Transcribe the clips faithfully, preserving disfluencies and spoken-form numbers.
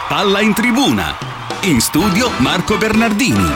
Palla in tribuna. In studio Marco Bernardini.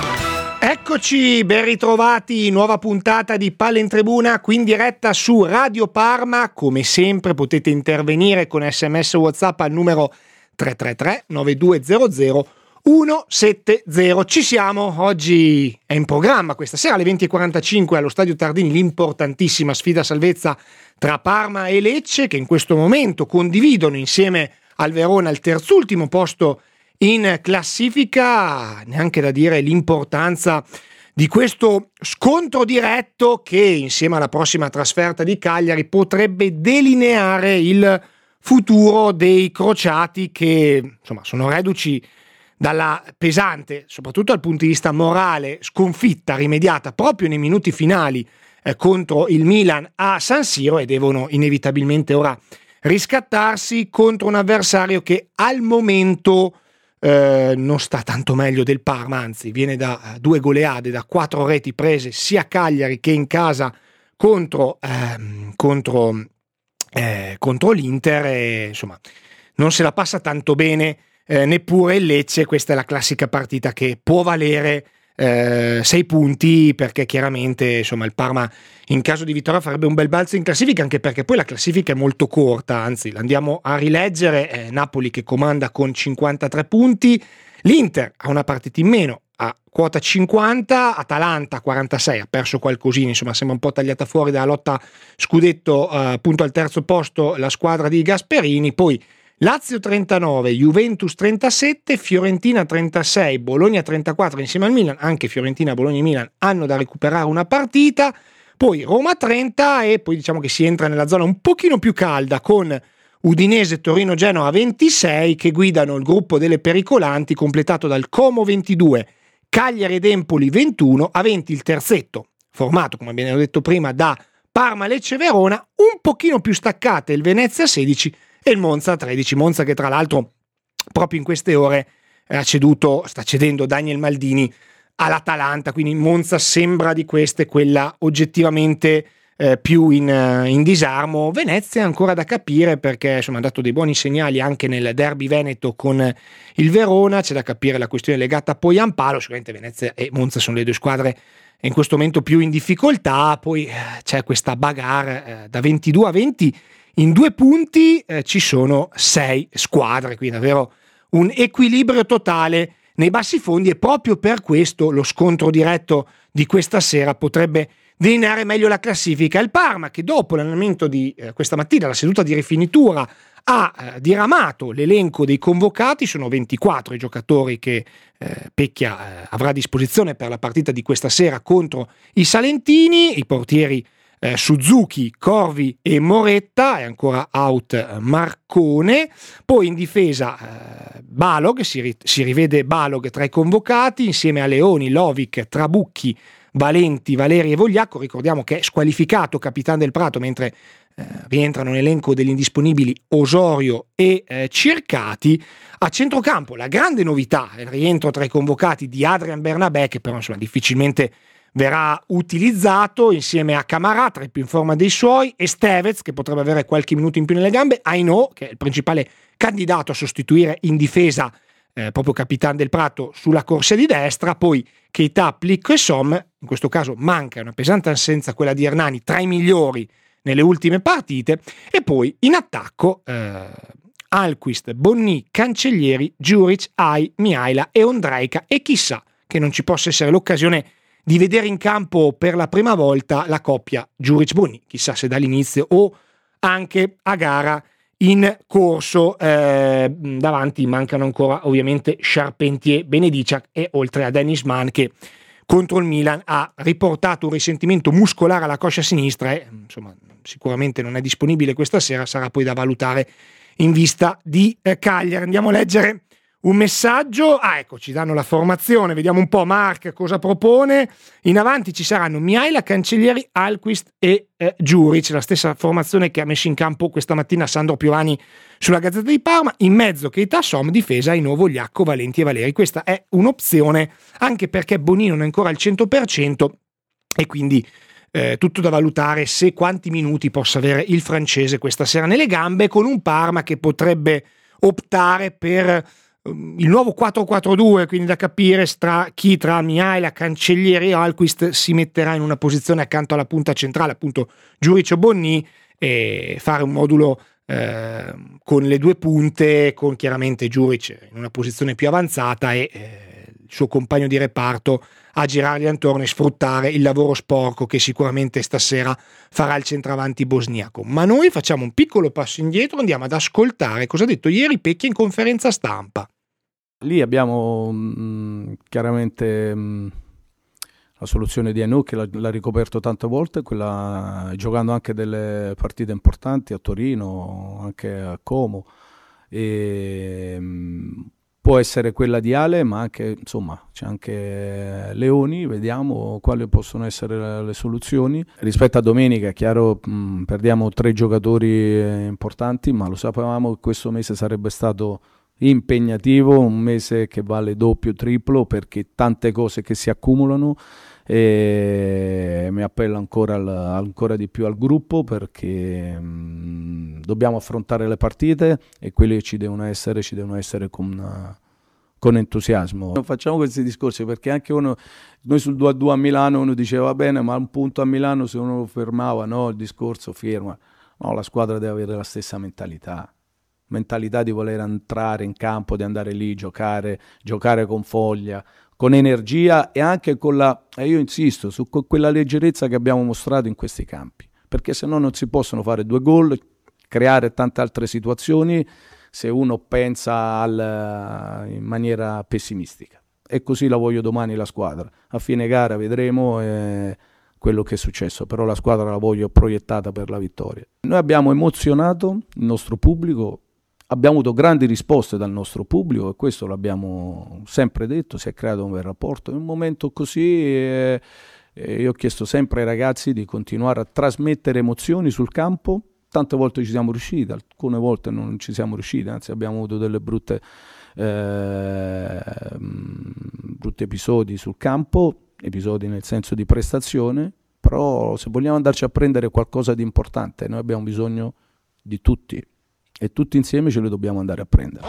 Eccoci, ben ritrovati, nuova puntata di Palla in Tribuna, qui in diretta su Radio Parma. Come sempre potete intervenire con sms WhatsApp al numero tre tre tre nove due zero zero uno sette zero. Ci siamo, oggi è in programma questa sera alle venti e quarantacinque allo Stadio Tardini l'importantissima sfida salvezza tra Parma e Lecce, che in questo momento condividono insieme al Verona il terzultimo posto in classifica. Neanche da dire l'importanza di questo scontro diretto che insieme alla prossima trasferta di Cagliari potrebbe delineare il futuro dei crociati, che insomma sono reduci dalla pesante, soprattutto dal punto di vista morale, sconfitta rimediata proprio nei minuti finali eh, contro il Milan a San Siro, e devono inevitabilmente ora riscattarsi contro un avversario che al momento eh, non sta tanto meglio del Parma, anzi viene da uh, due goleade, da quattro reti prese sia a Cagliari che in casa contro, ehm, contro, eh, contro l'Inter, e insomma non se la passa tanto bene eh, neppure il Lecce. Questa è la classica partita che può valere Eh, sei punti, perché chiaramente insomma il Parma in caso di vittoria farebbe un bel balzo in classifica, anche perché poi la classifica è molto corta, anzi l'andiamo a rileggere. eh, Napoli che comanda con cinquantatré punti, l'Inter ha una partita in meno a quota cinquanta, Atalanta quarantasei, ha perso qualcosina, insomma sembra un po' tagliata fuori dalla lotta scudetto, eh, appunto al terzo posto la squadra di Gasperini. Poi Lazio trentanove, Juventus trentasette, Fiorentina trentasei, Bologna trentaquattro insieme al Milan. Anche Fiorentina, Bologna e Milan hanno da recuperare una partita. Poi Roma trenta, e poi diciamo che si entra nella zona un pochino più calda con Udinese, Torino, Genoa ventisei, che guidano il gruppo delle pericolanti, completato dal Como ventidue, Cagliari ed Empoli ventuno, a venti il terzetto, formato come abbiamo detto prima da Parma, Lecce e Verona, un pochino più staccate il Venezia sedici e il Monza tredici. Monza che tra l'altro proprio in queste ore ha ceduto, sta cedendo Daniel Maldini all'Atalanta, quindi Monza sembra di queste quella oggettivamente eh, più in, in disarmo. Venezia ancora da capire, perché insomma ha dato dei buoni segnali anche nel derby veneto con il Verona. C'è da capire la questione legata a Poyampalo. Sicuramente Venezia e Monza sono le due squadre in questo momento più in difficoltà. Poi eh, c'è questa bagarre eh, da ventidue a venti. In due punti eh, ci sono sei squadre, quindi davvero un equilibrio totale nei bassi fondi, e proprio per questo lo scontro diretto di questa sera potrebbe delineare meglio la classifica. Il Parma, che dopo l'allenamento di eh, questa mattina, la seduta di rifinitura, ha eh, diramato l'elenco dei convocati. Sono ventiquattro i giocatori che eh, Pecchia eh, avrà a disposizione per la partita di questa sera contro i salentini. I portieri Eh, Suzuki, Corvi e Moretta, è ancora out eh, Marcone. Poi in difesa eh, Balog, si, ri- si rivede Balog tra i convocati insieme a Leoni, Lovic, Trabucchi, Valenti, Valeri e Vogliacco. Ricordiamo che è squalificato capitano del Prato, mentre eh, rientrano nell'elenco degli indisponibili Osorio e eh, Circati. A centrocampo la grande novità è il rientro tra i convocati di Adrian Bernabé, che però insomma difficilmente verrà utilizzato, insieme a Camarà, tra i più in forma dei suoi, e Stevez, che potrebbe avere qualche minuto in più nelle gambe, Ainò, che è il principale candidato a sostituire in difesa eh, proprio capitano del Prato sulla corsia di destra. Poi Keita, Plicco e Som. In questo caso manca una pesante assenza, quella di Hernani, tra i migliori nelle ultime partite. E poi in attacco eh, Alquist, Bonni, Cancellieri, Djuric, Ai, Mihaila e Ondrejka, e chissà che non ci possa essere l'occasione di vedere in campo per la prima volta la coppia Djuric-Bonni, chissà se dall'inizio o anche a gara in corso. Eh, davanti mancano ancora ovviamente Charpentier, Benediciak, e oltre a Dennis Mann, che contro il Milan ha riportato un risentimento muscolare alla coscia sinistra e insomma sicuramente non è disponibile questa sera, sarà poi da valutare in vista di eh, Cagliari. Andiamo a leggere un messaggio. Ah, ecco, ci danno la formazione, vediamo un po' Mark cosa propone. In avanti ci saranno Mihaila, Cancellieri, Alquist e eh, Djuric, la stessa formazione che ha messo in campo questa mattina Sandro Piovani sulla Gazzetta di Parma. In mezzo Keita, Som, difesa Ainò, Vogliacco, Valenti e Valeri. Questa è un'opzione anche perché Bonino non è ancora al cento per cento e quindi eh, tutto da valutare se quanti minuti possa avere il francese questa sera nelle gambe, con un Parma che potrebbe optare per il nuovo quattro quattro due, quindi da capire tra chi tra Mihaela, Cancellieri e Alquist si metterà in una posizione accanto alla punta centrale, appunto Giuric o Bonni, e fare un modulo eh, con le due punte, con chiaramente Giuric in una posizione più avanzata e eh, il suo compagno di reparto a girargli attorno e sfruttare il lavoro sporco che sicuramente stasera farà il centravanti bosniaco. Ma noi facciamo un piccolo passo indietro, andiamo ad ascoltare cosa ha detto ieri Pecchia in conferenza stampa. Lì abbiamo mh, chiaramente mh, la soluzione di Anu che l'ha, l'ha ricoperto tante volte, quella, giocando anche delle partite importanti a Torino, anche a Como, e mh, può essere quella di Ale, ma anche, insomma, c'è anche Leoni, vediamo quali possono essere le, le soluzioni. Rispetto a domenica, è chiaro, mh, perdiamo tre giocatori eh, importanti, ma lo sapevamo che questo mese sarebbe stato impegnativo, un mese che vale doppio, triplo, perché tante cose che si accumulano, e mi appello ancora, al, ancora di più al gruppo, perché mh, dobbiamo affrontare le partite e quelle ci devono essere, ci devono essere con, uh, con entusiasmo. Non facciamo questi discorsi perché anche uno, noi sul due a due a Milano uno diceva va bene, ma un punto a Milano se uno lo fermava, no, il discorso ferma, no, la squadra deve avere la stessa mentalità. mentalità di voler entrare in campo, di andare lì, giocare, giocare con foglia, con energia e anche con la, e io insisto, su quella leggerezza che abbiamo mostrato in questi campi, perché se no non si possono fare due gol, creare tante altre situazioni se uno pensa al, in maniera pessimistica. E così la voglio domani la squadra. A fine gara vedremo eh, quello che è successo, però la squadra la voglio proiettata per la vittoria. Noi abbiamo emozionato il nostro pubblico, abbiamo avuto grandi risposte dal nostro pubblico e questo l'abbiamo sempre detto, si è creato un bel rapporto. In un momento così eh, eh, io ho chiesto sempre ai ragazzi di continuare a trasmettere emozioni sul campo, tante volte ci siamo riusciti, alcune volte non ci siamo riusciti, anzi abbiamo avuto delle brutte, eh, brutti episodi sul campo, episodi nel senso di prestazione, però se vogliamo andarci a prendere qualcosa di importante noi abbiamo bisogno di tutti. E tutti insieme ce le dobbiamo andare a prendere.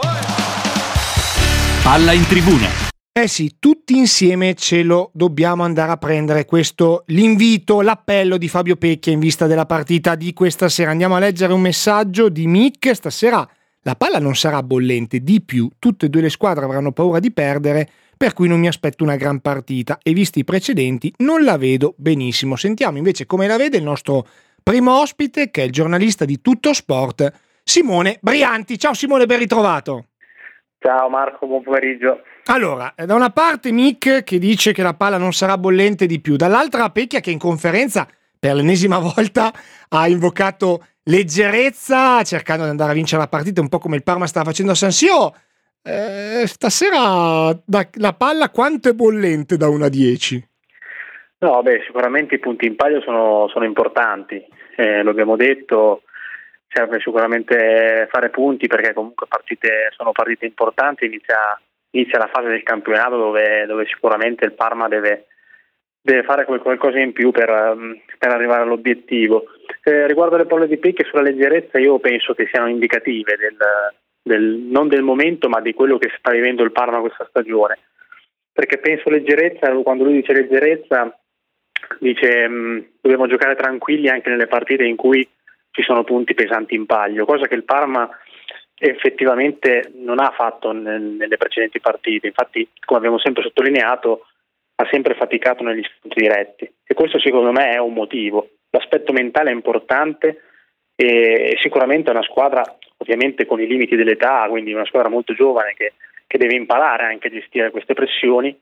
Palla in tribuna. Eh sì, tutti insieme ce lo dobbiamo andare a prendere. Questo l'invito, l'appello di Fabio Pecchia in vista della partita di questa sera. Andiamo a leggere un messaggio di Mick. Stasera la palla non sarà bollente, di più tutte e due le squadre avranno paura di perdere, per cui non mi aspetto una gran partita e visti i precedenti non la vedo benissimo. Sentiamo invece come la vede il nostro primo ospite, che è il giornalista di Tutto Sport, Simone Brianti. Ciao Simone, ben ritrovato. Ciao Marco, buon pomeriggio. Allora, da una parte Mick che dice che la palla non sarà bollente di più, dall'altra Pecchia che in conferenza per l'ennesima volta ha invocato leggerezza cercando di andare a vincere la partita, un po' come il Parma sta facendo a San Siro. Eh, stasera da, la palla quanto è bollente da uno a dieci? No, beh, sicuramente i punti in palio sono, sono importanti, eh, lo abbiamo detto. Serve sicuramente fare punti perché comunque partite, sono partite importanti, inizia, inizia la fase del campionato dove, dove sicuramente il Parma deve, deve fare qualcosa in più per, per arrivare all'obiettivo. Eh, riguardo le palle di Pecchia sulla leggerezza, io penso che siano indicative del, del, non del momento ma di quello che sta vivendo il Parma questa stagione, perché penso leggerezza, quando lui dice leggerezza dice mh, dobbiamo giocare tranquilli anche nelle partite in cui ci sono punti pesanti in palio, cosa che il Parma effettivamente non ha fatto nelle precedenti partite. Infatti, come abbiamo sempre sottolineato, ha sempre faticato negli scontri diretti e questo secondo me è un motivo. L'aspetto mentale è importante e sicuramente è una squadra ovviamente con i limiti dell'età, quindi una squadra molto giovane che, che deve imparare anche a gestire queste pressioni.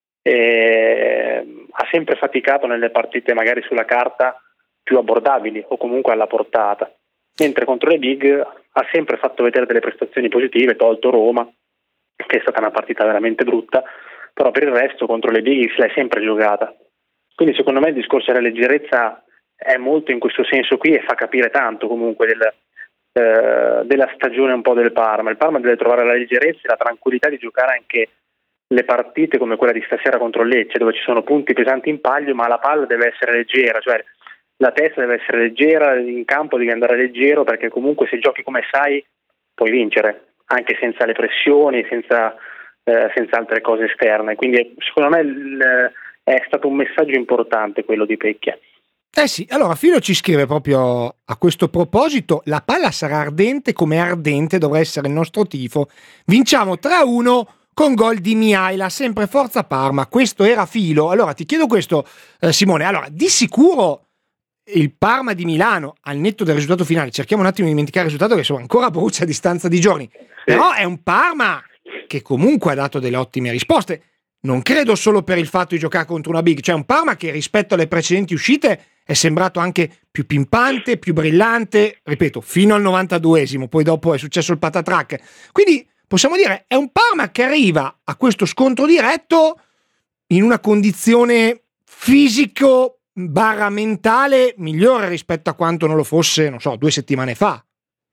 E ha sempre faticato nelle partite magari sulla carta più abbordabili o comunque alla portata, mentre contro le big ha sempre fatto vedere delle prestazioni positive, tolto Roma che è stata una partita veramente brutta, però per il resto contro le big se l'è sempre giocata. Quindi secondo me il discorso della leggerezza è molto in questo senso qui e fa capire tanto comunque del, eh, della stagione un po' del Parma. Il Parma deve trovare la leggerezza e la tranquillità di giocare anche le partite come quella di stasera contro il Lecce, dove ci sono punti pesanti in palio ma la palla deve essere leggera, cioè la testa deve essere leggera, in campo devi andare leggero perché comunque se giochi come sai puoi vincere, anche senza le pressioni, senza, eh, senza altre cose esterne. Quindi secondo me il, è stato un messaggio importante quello di Pecchia. Eh sì, allora Filo ci scrive proprio a questo proposito: la palla sarà ardente come ardente dovrà essere il nostro tifo, vinciamo tre a uno con gol di Mihaila, sempre forza Parma. Questo era Filo. Allora ti chiedo questo, eh, Simone, allora di sicuro il Parma di Milano, al netto del risultato finale, cerchiamo un attimo di dimenticare il risultato che insomma ancora brucia a distanza di giorni, sì. Però è un Parma che comunque ha dato delle ottime risposte, non credo solo per il fatto di giocare contro una big, cioè un Parma che rispetto alle precedenti uscite è sembrato anche più pimpante, più brillante, ripeto, fino al novantaduesimo, poi dopo è successo il patatrack. Quindi possiamo dire è un Parma che arriva a questo scontro diretto in una condizione fisico barra mentale migliore rispetto a quanto non lo fosse, non so, due settimane fa.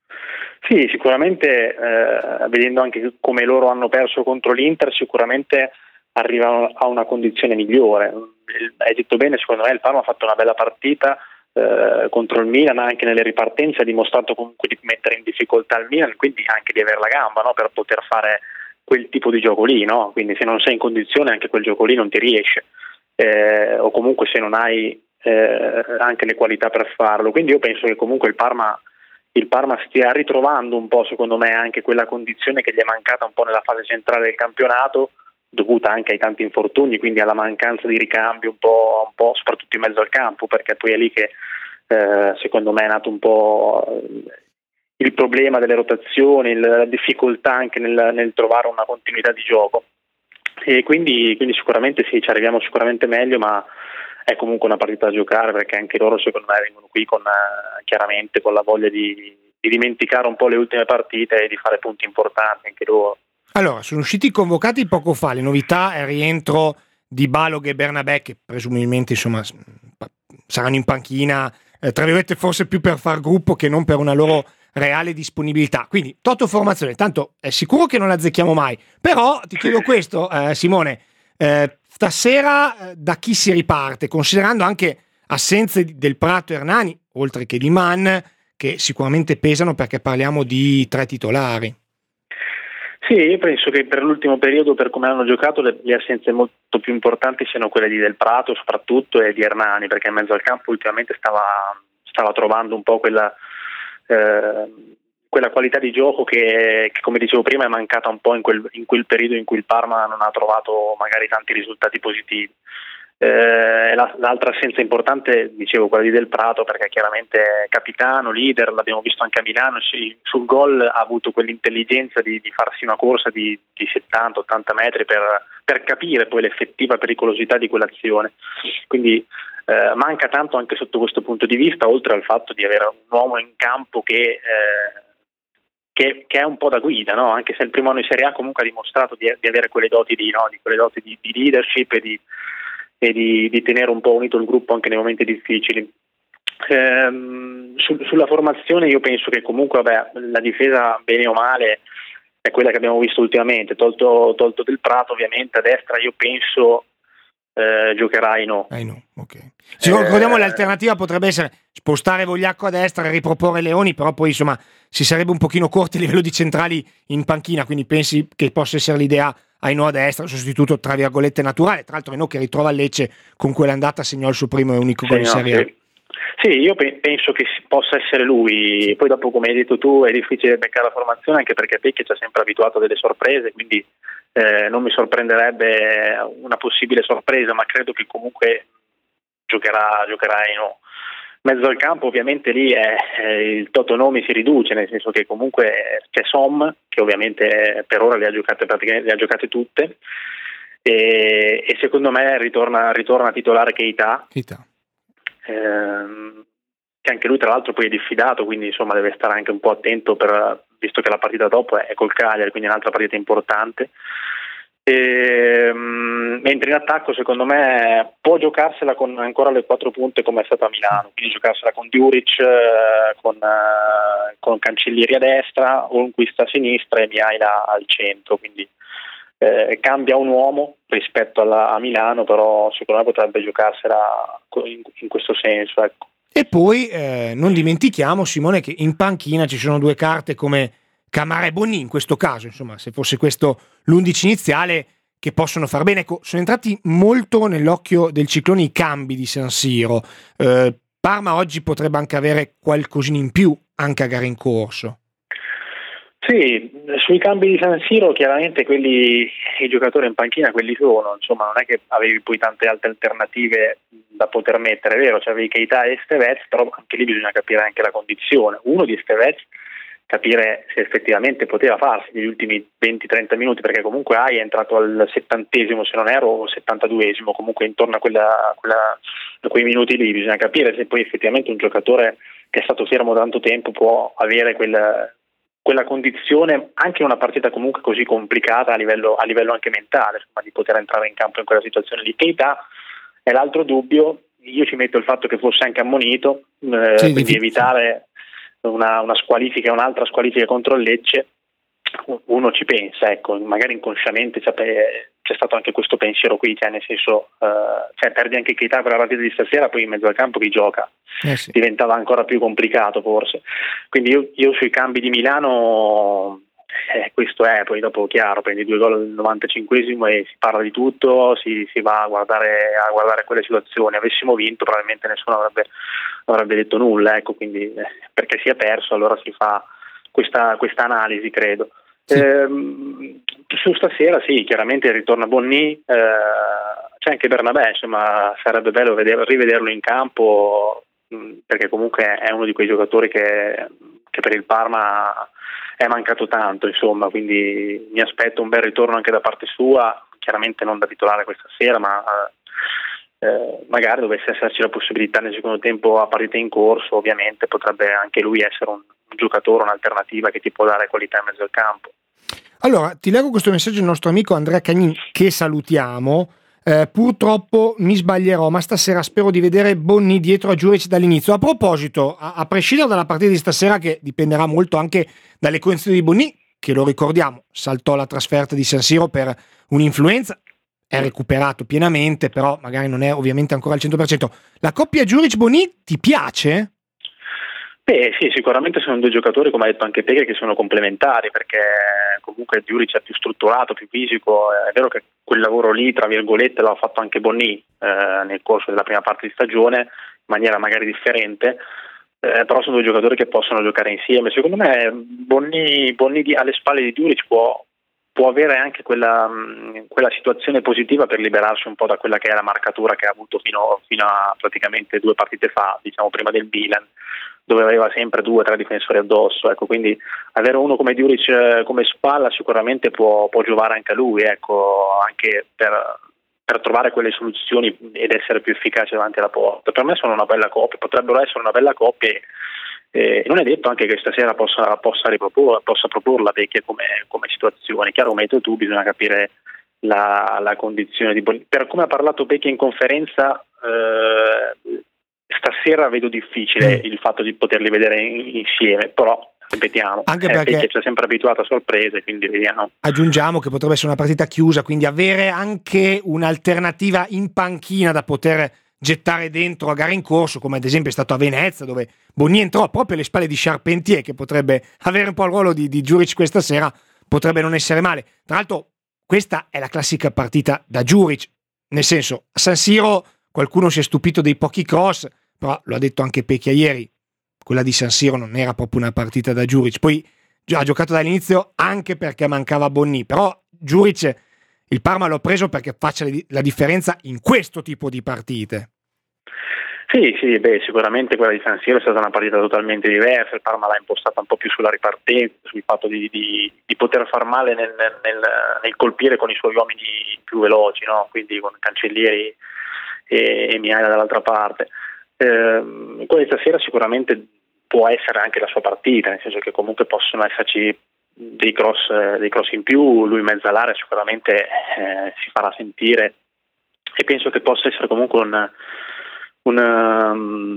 Sì, sicuramente eh, vedendo anche come loro hanno perso contro l'Inter, sicuramente arrivano a una condizione migliore. Hai detto bene, secondo me il Parma ha fatto una bella partita eh, contro il Milan, anche nelle ripartenze ha dimostrato comunque di mettere in difficoltà il Milan, quindi anche di avere la gamba, no, per poter fare quel tipo di gioco lì, no? Quindi se non sei in condizione anche quel gioco lì non ti riesce, eh, o comunque se non hai eh, anche le qualità per farlo. Quindi io penso che comunque il Parma il Parma stia ritrovando un po', secondo me, anche quella condizione che gli è mancata un po' nella fase centrale del campionato, dovuta anche ai tanti infortuni, quindi alla mancanza di ricambio un po', un po' soprattutto in mezzo al campo, perché poi è lì che eh, secondo me è nato un po' il problema delle rotazioni, la difficoltà anche nel, nel trovare una continuità di gioco, e quindi, quindi sicuramente sì, ci arriviamo sicuramente meglio, ma è comunque una partita da giocare, perché anche loro secondo me vengono qui con eh, chiaramente con la voglia di, di dimenticare un po' le ultime partite e di fare punti importanti anche loro. Allora, sono usciti convocati poco fa, le novità è il rientro di Balog e Bernabé, che presumibilmente insomma saranno in panchina, eh, tra virgolette forse più per far gruppo che non per una loro reale disponibilità. Quindi toto formazione, tanto è sicuro che non la azzecchiamo mai, però ti chiedo questo, eh, Simone, eh, stasera eh, da chi si riparte, considerando anche assenze del Prato e Hernani, oltre che di Mann, che sicuramente pesano perché parliamo di tre titolari. Sì, io penso che per l'ultimo periodo, per come hanno giocato, le, le assenze molto più importanti siano quelle di Del Prato soprattutto e di Hernani, perché in mezzo al campo ultimamente stava, stava trovando un po' quella, eh, quella qualità di gioco che, che, come dicevo prima, è mancata un po' in quel, in quel periodo in cui il Parma non ha trovato magari tanti risultati positivi. Eh, la, l'altra assenza importante, dicevo, quella di Del Prato, perché chiaramente è capitano, leader, l'abbiamo visto anche a Milano, sì, sul gol ha avuto quell'intelligenza di, di farsi una corsa di, di settanta ottanta metri per, per capire poi l'effettiva pericolosità di quell'azione, quindi eh, manca tanto anche sotto questo punto di vista, oltre al fatto di avere un uomo in campo che, eh, che, che è un po' da guida, no? Anche se il primo anno in Serie A comunque ha dimostrato di, di avere quelle doti di, no? di, quelle doti di, di leadership e di e di, di tenere un po' unito il gruppo anche nei momenti difficili. Ehm, su, sulla formazione io penso che comunque vabbè, la difesa bene o male è quella che abbiamo visto ultimamente, tolto, tolto Del Prato ovviamente a destra io penso eh, giocherà Aino. Aino, ok. Se eh, ricordiamo l'alternativa potrebbe essere spostare Vogliacco a destra e riproporre Leoni, però poi insomma si sarebbe un pochino corti a livello di centrali in panchina, quindi pensi che possa essere l'idea Aino a destra, sostituto tra virgolette naturale, tra l'altro Aino che ritrova a Lecce con quell'andata segnò il suo primo e unico sì, gol in no, Serie A. Sì. Sì, io pe- penso che possa essere lui, sì. Poi dopo come hai detto tu è difficile beccare la formazione anche perché Pecchia ci ha sempre abituato a delle sorprese, quindi eh, non mi sorprenderebbe una possibile sorpresa, ma credo che comunque giocherà, giocherà Aino. Mezzo al campo ovviamente lì è, è il Totonomi si riduce, nel senso che comunque c'è Som che ovviamente per ora le ha giocate praticamente le ha giocate tutte e, e secondo me ritorna, ritorna a titolare Keita, Keita. Ehm, che anche lui tra l'altro poi è diffidato, quindi insomma deve stare anche un po' attento per, visto che la partita dopo è col Cagliari, quindi è un'altra partita importante. E, um, mentre in attacco secondo me può giocarsela con ancora le quattro punte come è stato a Milano, quindi giocarsela con Djuric, eh, con, eh, con Cancellieri a destra, Olmquist a sinistra e Mihaila al centro, quindi eh, cambia un uomo rispetto alla, a Milano, però secondo me potrebbe giocarsela in, in questo senso, ecco. E poi eh, non dimentichiamo, Simone, che in panchina ci sono due carte come Camara e Bonni in questo caso, insomma, se fosse questo l'undici iniziale, che possono far bene. Ecco, sono entrati molto nell'occhio del ciclone i cambi di San Siro. eh, Parma oggi potrebbe anche avere qualcosina in più anche a gara in corso. Sì, sui cambi di San Siro chiaramente quelli, i giocatori in panchina quelli sono, insomma non è che avevi poi tante altre alternative da poter mettere, è vero, c'avevi Keita e Estevez, però anche lì bisogna capire anche la condizione. Uno di Estevez, capire se effettivamente poteva farsi negli ultimi venti trenta minuti, perché comunque Ai è entrato al settantesimo se non ero, o settantaduesimo, comunque intorno a, quella, quella, a quei minuti lì. Bisogna capire se poi effettivamente un giocatore che è stato fermo tanto tempo può avere quella, quella condizione anche in una partita comunque così complicata a livello, a livello anche mentale, insomma, di poter entrare in campo in quella situazione lì. Keita è l'altro dubbio, io ci metto il fatto che fosse anche ammonito, eh, sì, quindi evitare Una, una squalifica e un'altra squalifica contro il Lecce, uno ci pensa, ecco, magari inconsciamente c'è, c'è stato anche questo pensiero qui, cioè nel senso, uh, cioè perdi anche Keita per la partita di stasera, poi in mezzo al campo chi gioca? Eh sì. Diventava ancora più complicato forse, quindi io, io sui cambi di Milano, eh, questo è, poi dopo chiaro, prendi due gol al novantacinquesimo e si parla di tutto, si, si va a guardare, a guardare quelle situazioni. Avessimo vinto probabilmente nessuno avrebbe avrebbe detto nulla, ecco, quindi eh, perché si è perso allora si fa questa, questa analisi, credo. Sì. Ehm, su stasera sì, chiaramente ritorna Bonni, eh, c'è anche Bernabé, insomma sarebbe bello vedere, rivederlo in campo, mh, perché comunque è uno di quei giocatori che, che per il Parma è mancato tanto, insomma, quindi mi aspetto un bel ritorno anche da parte sua, chiaramente non da titolare questa sera, ma Eh, magari dovesse esserci la possibilità nel secondo tempo a partita in corso, ovviamente potrebbe anche lui essere un, un giocatore, un'alternativa che ti può dare qualità in mezzo al campo. Allora, ti leggo questo messaggio del nostro amico Andrea Cagnin, che salutiamo. Eh, purtroppo mi sbaglierò, ma stasera spero di vedere Bonni dietro a Djuric dall'inizio. A proposito, a, a prescindere dalla partita di stasera, che dipenderà molto anche dalle condizioni di Bonni, che lo ricordiamo, saltò la trasferta di San Siro per un'influenza, è recuperato pienamente, però magari non è ovviamente ancora al cento per cento. La coppia Djuric-Bonni ti piace? Beh sì, sicuramente sono due giocatori, come ha detto anche Peghe, che sono complementari, perché comunque Djuric è più strutturato, più fisico. È vero che quel lavoro lì, tra virgolette, l'ha fatto anche Bonni eh, nel corso della prima parte di stagione, in maniera magari differente, eh, però sono due giocatori che possono giocare insieme. Secondo me Bonni, Bonni di, alle spalle di Djuric può può avere anche quella, quella situazione positiva per liberarsi un po' da quella che è la marcatura che ha avuto fino, fino a praticamente due partite fa, diciamo prima del Milan, dove aveva sempre due o tre difensori addosso, ecco, quindi avere uno come Djuric come spalla sicuramente può, può giovare anche a lui, ecco, anche per, per trovare quelle soluzioni ed essere più efficace davanti alla porta. Per me sono una bella coppia, potrebbero essere una bella coppia. Eh, non è detto anche che stasera possa, possa, ripropor- possa proporla Vecchia come, come situazione. Chiaro, come hai detto tu, bisogna capire la, la condizione di Bonni. Per come ha parlato Vecchia in conferenza, eh, stasera vedo difficile il fatto di poterli vedere in, insieme, però ripetiamo, anche perché eh, ci ha sempre abituato a sorprese, quindi vediamo. Aggiungiamo che potrebbe essere una partita chiusa, quindi avere anche un'alternativa in panchina da poter gettare dentro a gara in corso, come ad esempio è stato a Venezia, dove Bonni entrò proprio alle spalle di Charpentier, che potrebbe avere un po' il ruolo di, di Djuric questa sera, potrebbe non essere male. Tra l'altro questa è la classica partita da Djuric, nel senso, a San Siro qualcuno si è stupito dei pochi cross, però lo ha detto anche Pecchia ieri, quella di San Siro non era proprio una partita da Djuric, poi ha giocato dall'inizio anche perché mancava Bonni, però Djuric il Parma l'ho preso perché faccia la differenza in questo tipo di partite. Sì, sì, beh, sicuramente quella di San Siro è stata una partita totalmente diversa, il Parma l'ha impostata un po' più sulla ripartenza, sul fatto di, di, di poter far male nel, nel, nel colpire con i suoi uomini più veloci, no? Quindi con Cancellieri e, e Miaia dall'altra parte. Eh, quella di stasera sicuramente può essere anche la sua partita, nel senso che comunque possono esserci dei cross, dei cross in più, lui in mezzo all'area sicuramente eh, si farà sentire e penso che possa essere comunque un, una,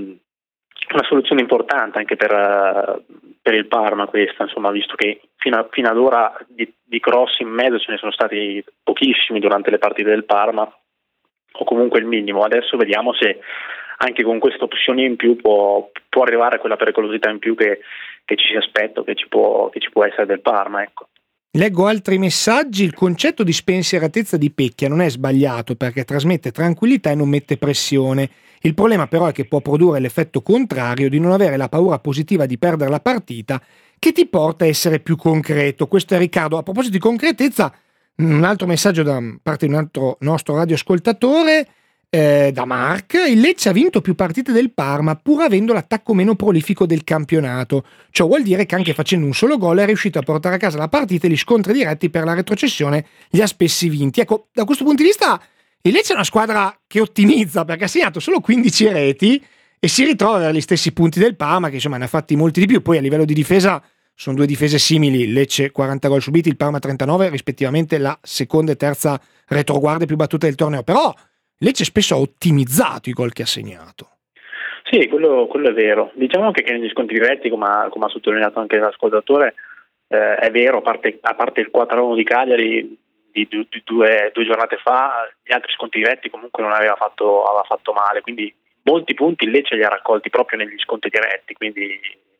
una soluzione importante anche per, per il Parma questa, insomma, visto che fino, a, fino ad ora di, di cross in mezzo ce ne sono stati pochissimi durante le partite del Parma, o comunque il minimo. Adesso vediamo se anche con questa opzione in più può, può arrivare quella pericolosità in più che, che ci si aspetta, che ci può, che ci può essere del Parma, ecco. Leggo altri messaggi. Il concetto di spensieratezza di Pecchia non è sbagliato perché trasmette tranquillità e non mette pressione. Il problema però è che può produrre l'effetto contrario di non avere la paura positiva di perdere la partita, che ti porta a essere più concreto. Questo è Riccardo. A proposito di concretezza, un altro messaggio da parte di un altro nostro radioascoltatore, eh, da Mark. Il Lecce ha vinto più partite del Parma pur avendo l'attacco meno prolifico del campionato. Ciò vuol dire che anche facendo un solo gol è riuscito a portare a casa la partita e gli scontri diretti per la retrocessione li ha spessi vinti. Ecco, da questo punto di vista il Lecce è una squadra che ottimizza perché ha segnato solo quindici reti e si ritrova agli stessi punti del Parma, che insomma ne ha fatti molti di più. Poi a livello di difesa sono due difese simili, Lecce quaranta gol subiti, il Parma trentanove, rispettivamente la seconda e terza retroguardia più battute del torneo. Però Lecce spesso ha ottimizzato i gol che ha segnato. Sì, quello, quello è vero. Diciamo anche che negli scontri diretti, come ha, come ha sottolineato anche l'ascoltatore, eh, è vero, a parte, a parte il quattro a uno di Cagliari di, di, di due, due giornate fa, gli altri scontri diretti comunque non aveva fatto, aveva fatto male, quindi molti punti il Lecce li ha raccolti proprio negli scontri diretti, quindi,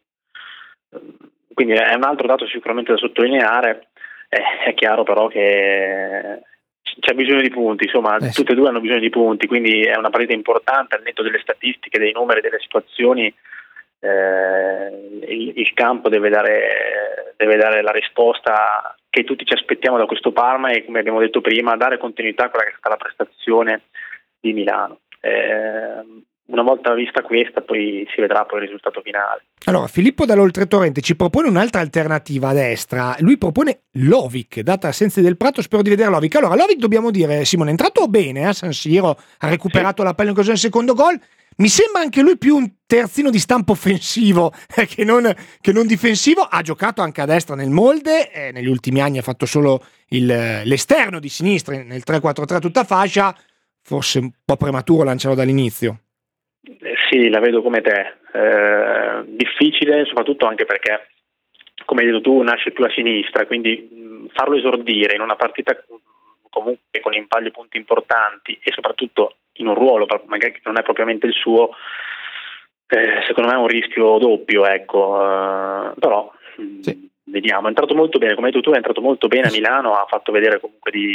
quindi è un altro dato sicuramente da sottolineare. È, è chiaro però che c'è bisogno di punti, insomma, eh sì. Tutte e due hanno bisogno di punti, quindi è una partita importante al netto delle statistiche, dei numeri, delle situazioni. Eh, il, il campo deve dare, deve dare la risposta che tutti ci aspettiamo da questo Parma e, come abbiamo detto prima, dare continuità a quella che è stata la prestazione di Milano. Eh, una volta vista questa poi si vedrà poi il risultato finale. Allora, Filippo dall'Oltretorrente ci propone un'altra alternativa a destra. Lui propone Lovic, data l'assenza del Prato, spero di vedere Lovic. Allora, Lovic dobbiamo dire, Simone, è entrato bene a San Siro, ha recuperato sì. la palla in occasione del secondo gol. Mi sembra anche lui più un terzino di stampo offensivo eh, che, non, che non difensivo. Ha giocato anche a destra nel Molde, eh, negli ultimi anni ha fatto solo il, l'esterno di sinistra nel tre quattro tre tutta fascia. Forse un po' prematuro lanciarlo dall'inizio. Eh, sì, la vedo come te. Eh, difficile, soprattutto anche perché, come hai detto tu, nasce più a sinistra, quindi mh, farlo esordire in una partita comunque con impagli punti importanti e soprattutto in un ruolo magari che non è propriamente il suo, eh, secondo me è un rischio doppio, ecco. Uh, però sì. mh, vediamo. È entrato molto bene, come hai detto tu, è entrato molto bene a Milano, ha fatto vedere comunque di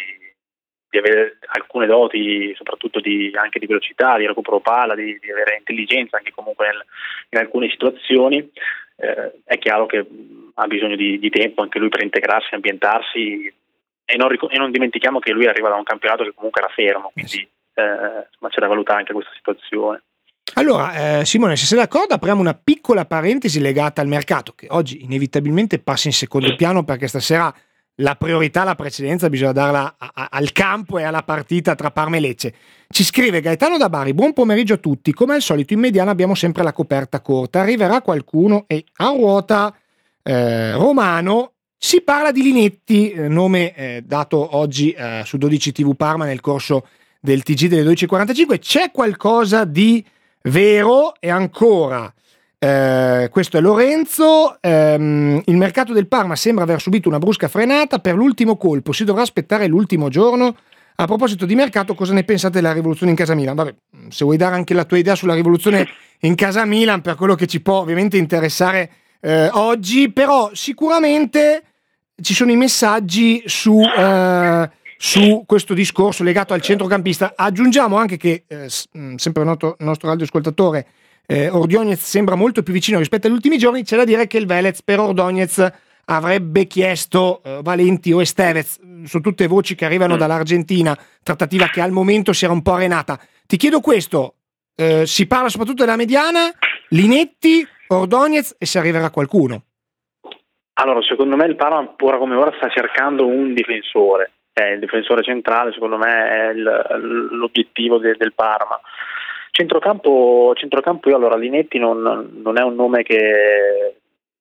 di avere alcune doti, soprattutto di, anche di velocità, di recupero palla, di, di avere intelligenza anche comunque nel, in alcune situazioni. Eh, è chiaro che ha bisogno di, di tempo anche lui per integrarsi, ambientarsi e non, e non dimentichiamo che lui arriva da un campionato che comunque era fermo, quindi eh, insomma, c'è da valutare anche questa situazione. Allora, eh, Simone, se sei d'accordo, apriamo una piccola parentesi legata al mercato, che oggi inevitabilmente passa in secondo piano perché stasera la priorità, la precedenza bisogna darla a, a, al campo e alla partita tra Parma e Lecce. Ci scrive Gaetano da Bari: buon pomeriggio a tutti, come al solito in Mediana abbiamo sempre la coperta corta, arriverà qualcuno e a ruota eh, Romano. Si parla di Linetti, eh, nome eh, dato oggi eh, su dodici tivù Parma nel corso del T G delle dodici e quarantacinque. C'è qualcosa di vero e ancora Eh, questo è Lorenzo. ehm, il mercato del Parma sembra aver subito una brusca frenata per l'ultimo colpo, si dovrà aspettare l'ultimo giorno. A proposito di mercato, cosa ne pensate della rivoluzione in casa Milan? Vabbè, se vuoi dare anche la tua idea sulla rivoluzione in casa Milan, per quello che ci può ovviamente interessare eh, oggi, però sicuramente ci sono i messaggi su, eh, su questo discorso legato al centrocampista. Aggiungiamo anche che eh, sempre il nostro, nostro radioascoltatore Eh, Ordonez sembra molto più vicino rispetto agli ultimi giorni. C'è da dire che il Velez per Ordonez avrebbe chiesto eh, Valenti o Estevez, su tutte voci che arrivano dall'Argentina, trattativa che al momento si era un po' arenata. Ti chiedo questo, eh, si parla soprattutto della mediana, Linetti, Ordonez e se arriverà qualcuno? Allora, secondo me il Parma ora come ora sta cercando un difensore, eh, il difensore centrale secondo me è il, l'obiettivo de, del Parma. Centrocampo, centrocampo io allora Linetti non, non è un nome che,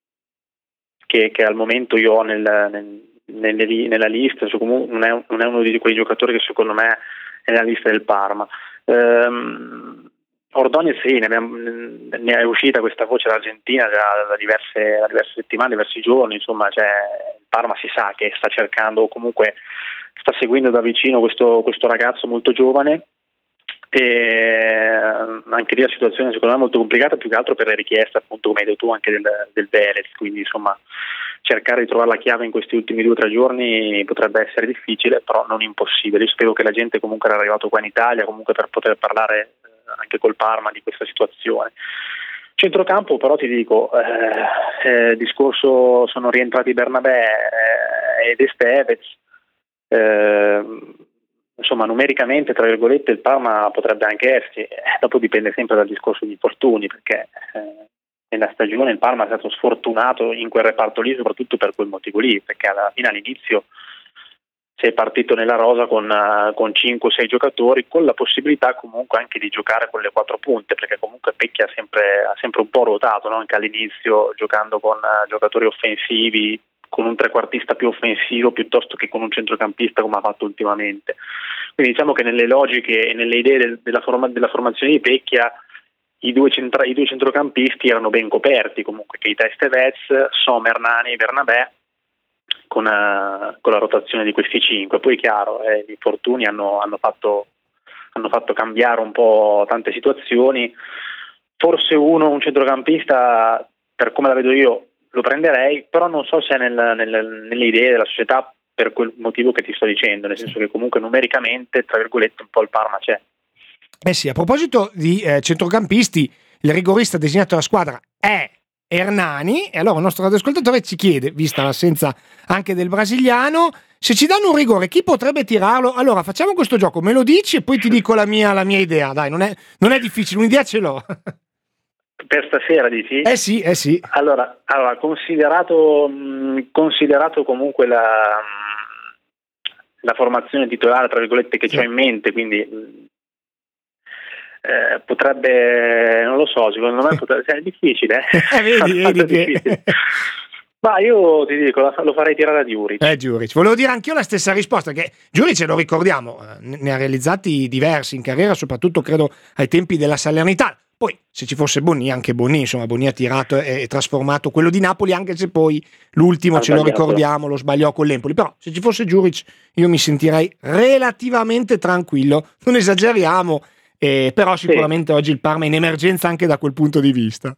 che, che al momento io ho nel, nel, nelle, nella lista, non è, non è uno di quei giocatori che secondo me è nella lista del Parma. Um, Ordonez sì, ne, abbiamo, ne è uscita questa voce dall'Argentina da, da, diverse, da diverse settimane, diversi giorni, insomma cioè, il Parma si sa che sta cercando, comunque sta seguendo da vicino questo, questo ragazzo molto giovane. E anche lì la situazione secondo me è molto complicata, più che altro per le richieste, appunto, come hai detto tu, anche del, del Velez, quindi insomma cercare di trovare la chiave in questi ultimi due o tre giorni potrebbe essere difficile, però non impossibile. Io spero che la gente comunque era arrivato qua in Italia comunque per poter parlare eh, anche col Parma di questa situazione. Centrocampo però ti dico, eh, eh, discorso sono rientrati Bernabé eh, ed Estevez, eh, insomma numericamente tra virgolette il Parma potrebbe anche esserci, eh, dopo dipende sempre dal discorso di infortuni, perché eh, nella stagione il Parma è stato sfortunato in quel reparto lì soprattutto per quel motivo lì, perché alla fine all'inizio si è partito nella rosa con, uh, con cinque o sei giocatori, con la possibilità comunque anche di giocare con le quattro punte, perché comunque Pecchia ha sempre, ha sempre un po' ruotato, no? Anche all'inizio giocando con uh, giocatori offensivi, con un trequartista più offensivo piuttosto che con un centrocampista come ha fatto ultimamente. Quindi diciamo che nelle logiche e nelle idee del, della, forma, della formazione di Pecchia i due, centra, i due centrocampisti erano ben coperti, comunque Keita Estevez, Sommer, Nani, Bernabé, con, uh, con la rotazione di questi cinque. Poi chiaro, eh, gli infortuni hanno, hanno, fatto, hanno fatto cambiare un po' tante situazioni. Forse uno, un centrocampista, per come la vedo io, lo prenderei, però non so se è nel, nel, nelle idee della società per quel motivo che ti sto dicendo, nel senso che comunque numericamente, tra virgolette, un po' il Parma c'è. Eh sì, a proposito di eh, centrocampisti, il rigorista designato dalla squadra è Hernani, e allora il nostro radioascoltatore ci chiede, vista l'assenza anche del brasiliano, se ci danno un rigore chi potrebbe tirarlo. Allora facciamo questo gioco, me lo dici e poi ti dico la mia, la mia idea, dai, non è, non è difficile, un'idea ce l'ho. Per stasera dici? Eh sì, eh sì. Allora, allora considerato, mh, considerato comunque la, mh, la formazione titolare, tra virgolette, che sì. ho in mente, quindi mh, eh, potrebbe, non lo so, secondo me potrebbe essere difficile. Eh, vedi, vedi difficile. Ma io ti dico, lo farei tirare a Djuric. Eh, Djuric. Volevo dire anch'io la stessa risposta, che Djuric, lo ricordiamo, ne ha realizzati diversi in carriera, soprattutto credo ai tempi della Salernitana. Poi se ci fosse Bonni, anche Bonni, insomma Bonni ha tirato e trasformato quello di Napoli, anche se poi l'ultimo ha ce sbagliato. Lo ricordiamo, lo sbagliò con l'Empoli. Però se ci fosse Djuric io mi sentirei relativamente tranquillo, non esageriamo, eh, però sicuramente sì. Oggi il Parma è in emergenza anche da quel punto di vista.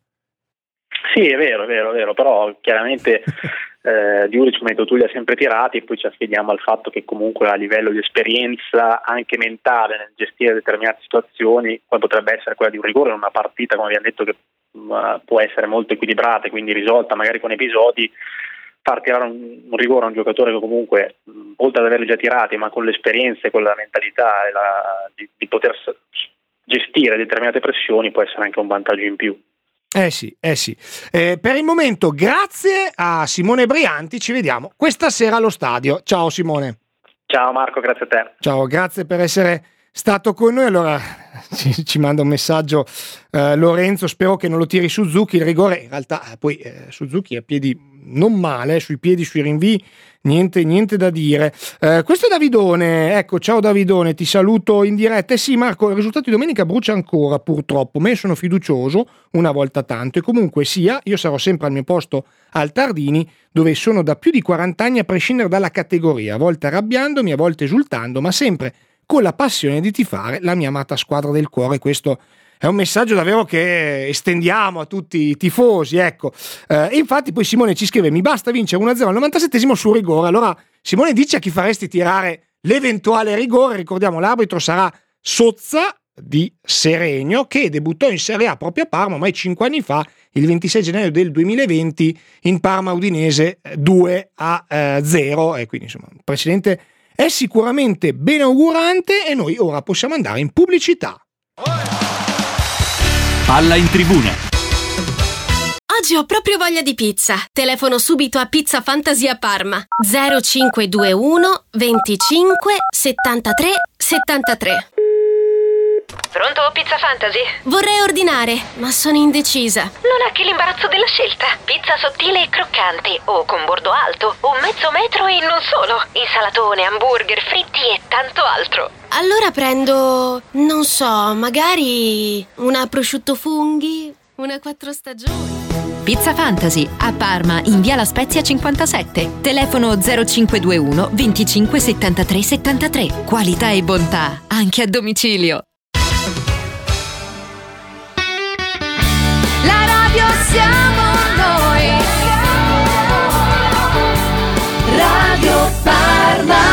Sì, è vero, è vero, è vero, però chiaramente eh, Djuric, come hai detto tu, li ha sempre tirati, e poi ci affidiamo al fatto che comunque a livello di esperienza anche mentale nel gestire determinate situazioni, poi potrebbe essere quella di un rigore in una partita, come abbiamo detto, che uh, può essere molto equilibrata e quindi risolta magari con episodi, far tirare un, un rigore a un giocatore che comunque, mh, oltre ad averli già tirati, ma con l'esperienza e con la mentalità e la, di, di poter gestire determinate pressioni, può essere anche un vantaggio in più. Eh sì, eh sì. Eh, per il momento grazie a Simone Brianti, ci vediamo questa sera allo stadio. Ciao Simone. Ciao Marco, grazie a te. Ciao, grazie per essere stato con noi. Allora ci, ci manda un messaggio eh, Lorenzo, spero che non lo tiri Suzuki il rigore, in realtà poi eh, Suzuki a piedi non male, sui piedi, sui rinvii niente, niente da dire. Eh, questo è Davidone, ecco, ciao Davidone, ti saluto in diretta. Eh sì Marco, il risultato di domenica brucia ancora purtroppo, ma io sono fiducioso una volta tanto, e comunque sia io sarò sempre al mio posto al Tardini, dove sono da più di quaranta anni a prescindere dalla categoria, a volte arrabbiandomi, a volte esultando, ma sempre con la passione di tifare la mia amata squadra del cuore. Questo è un messaggio davvero che estendiamo a tutti i tifosi, ecco. Eh, e infatti poi Simone ci scrive: mi basta vincere uno a zero al novantasettesimo sul rigore. Allora Simone, dice a chi faresti tirare l'eventuale rigore. Ricordiamo, l'arbitro sarà Sozza di Seregno, che debuttò in Serie A proprio a Parma ormai cinque anni fa, il ventisei gennaio del duemilaventi, in Parma Udinese due a zero, e quindi insomma il precedente è sicuramente ben augurante. E noi ora possiamo andare in pubblicità. Palla in tribuna. Oggi ho proprio voglia di pizza. Telefono subito a Pizza Fantasia Parma. zero cinque due uno venticinque settantatré settantatré. Pronto, Pizza Fantasy? Vorrei ordinare, ma sono indecisa. Non ha che l'imbarazzo della scelta. Pizza sottile e croccante, o con bordo alto, o mezzo metro e non solo. Insalatone, hamburger, fritti e tanto altro. Allora prendo, non so, magari una prosciutto funghi, una quattro stagioni. Pizza Fantasy a Parma in via La Spezia cinquantasette. Telefono zero cinque due uno venticinque settantatré settantatré. Qualità e bontà anche a domicilio. siamo noi. Radio Parma.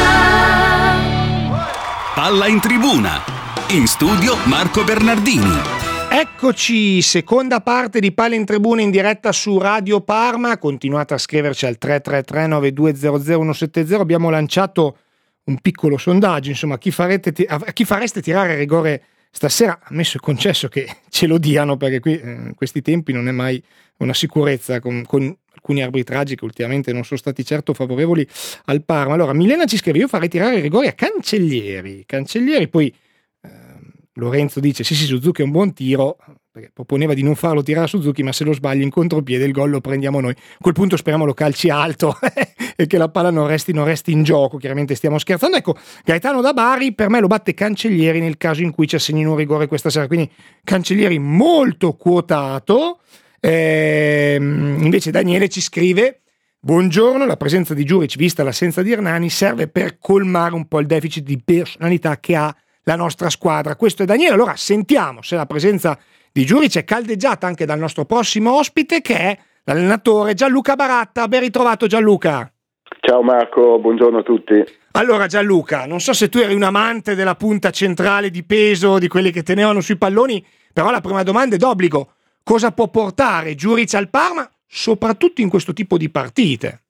Palla in tribuna. In studio Marco Bernardini. Eccoci, seconda parte di Palla in Tribuna in diretta su Radio Parma. Continuate a scriverci al tre tre tre nove due zero zero uno sette zero. Abbiamo lanciato un piccolo sondaggio, insomma, a chi, farete, a chi fareste tirare rigore stasera, ammesso e concesso che ce lo diano, perché qui eh, in questi tempi non è mai una sicurezza con, con alcuni arbitraggi che ultimamente non sono stati certo favorevoli al Parma. Allora, Milena ci scrive: io farei tirare i rigori a Cancellieri. Cancellieri, poi Lorenzo dice sì sì, Suzuki è un buon tiro, perché proponeva di non farlo tirare a Suzuki, ma se lo sbagli in contropiede il gol lo prendiamo noi. A quel punto speriamo lo calci alto e che la palla non resti, non resti in gioco. Chiaramente stiamo scherzando. Ecco, Gaetano da Bari per me lo batte Cancellieri nel caso in cui ci assegnino un rigore questa sera, quindi Cancellieri molto quotato. Ehm, invece Daniele ci scrive: buongiorno, la presenza di Djuric vista l'assenza di Hernani serve per colmare un po' il deficit di personalità che ha la nostra squadra. Questo è Daniele. Allora sentiamo se la presenza di Djuric è caldeggiata anche dal nostro prossimo ospite, che è l'allenatore Gianluca Baratta. Ben ritrovato Gianluca. Ciao Marco, buongiorno a tutti. Allora Gianluca, non so se tu eri un amante della punta centrale di peso, di quelli che tenevano sui palloni, però la prima domanda è d'obbligo: cosa può portare Djuric al Parma, soprattutto in questo tipo di partite?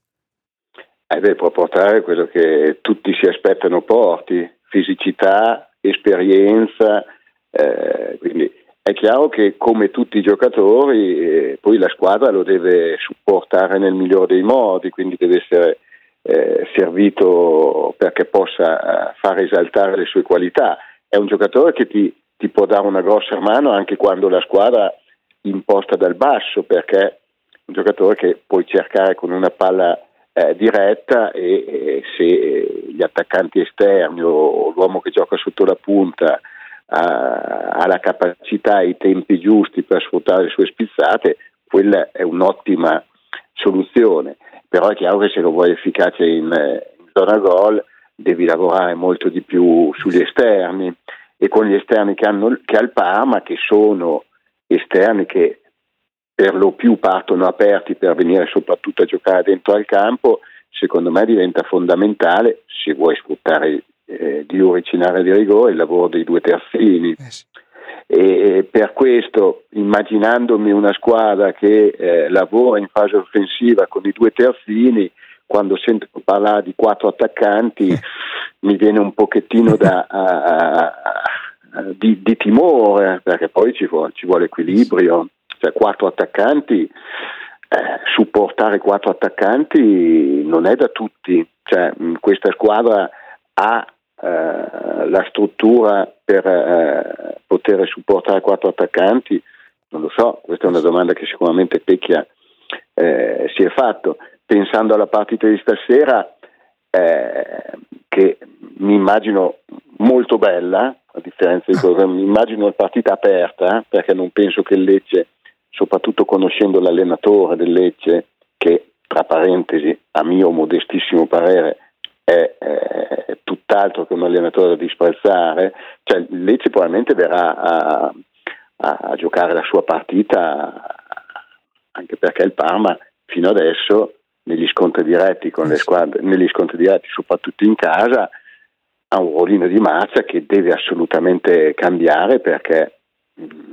Eh beh, può portare quello che tutti si aspettano porti: fisicità, esperienza, eh, quindi è chiaro che come tutti i giocatori eh, poi la squadra lo deve supportare nel migliore dei modi, quindi deve essere eh, servito perché possa far esaltare le sue qualità. È un giocatore che ti, ti può dare una grossa mano anche quando la squadra imposta dal basso, perché è un giocatore che puoi cercare con una palla Eh, diretta e, e se gli attaccanti esterni o l'uomo che gioca sotto la punta ha, ha la capacità e i tempi giusti per sfruttare le sue spizzate, quella è un'ottima soluzione. Però è chiaro che se lo vuoi efficace in, in zona gol devi lavorare molto di più sugli esterni, e con gli esterni che hanno che ha il Parma, che sono esterni che per lo più partono aperti per venire soprattutto a giocare dentro al campo, secondo me diventa fondamentale, se vuoi sfruttare eh, Djuric in area di rigore, il lavoro dei due terzini. Eh sì. E per questo, immaginandomi una squadra che eh, lavora in fase offensiva con i due terzini, quando sento parlare di quattro attaccanti eh. mi viene un pochettino da a, a, a, di, di timore, perché poi ci vuole, ci vuole equilibrio. Cioè quattro attaccanti, eh, supportare quattro attaccanti non è da tutti, cioè questa squadra ha eh, la struttura per eh, poter supportare quattro attaccanti? Non lo so, questa è una domanda che sicuramente Pecchia eh, si è fatto. Pensando alla partita di stasera, eh, che mi immagino molto bella, a differenza di cosa, mi immagino una partita aperta, perché non penso che il Lecce, soprattutto conoscendo l'allenatore del Lecce, che tra parentesi a mio modestissimo parere è, è tutt'altro che un allenatore da disprezzare, cioè il Lecce probabilmente verrà a, a, a giocare la sua partita, anche perché il Parma fino adesso negli scontri diretti con le squadre, negli scontri diretti soprattutto in casa, ha un ruolino di marcia che deve assolutamente cambiare, perché mh,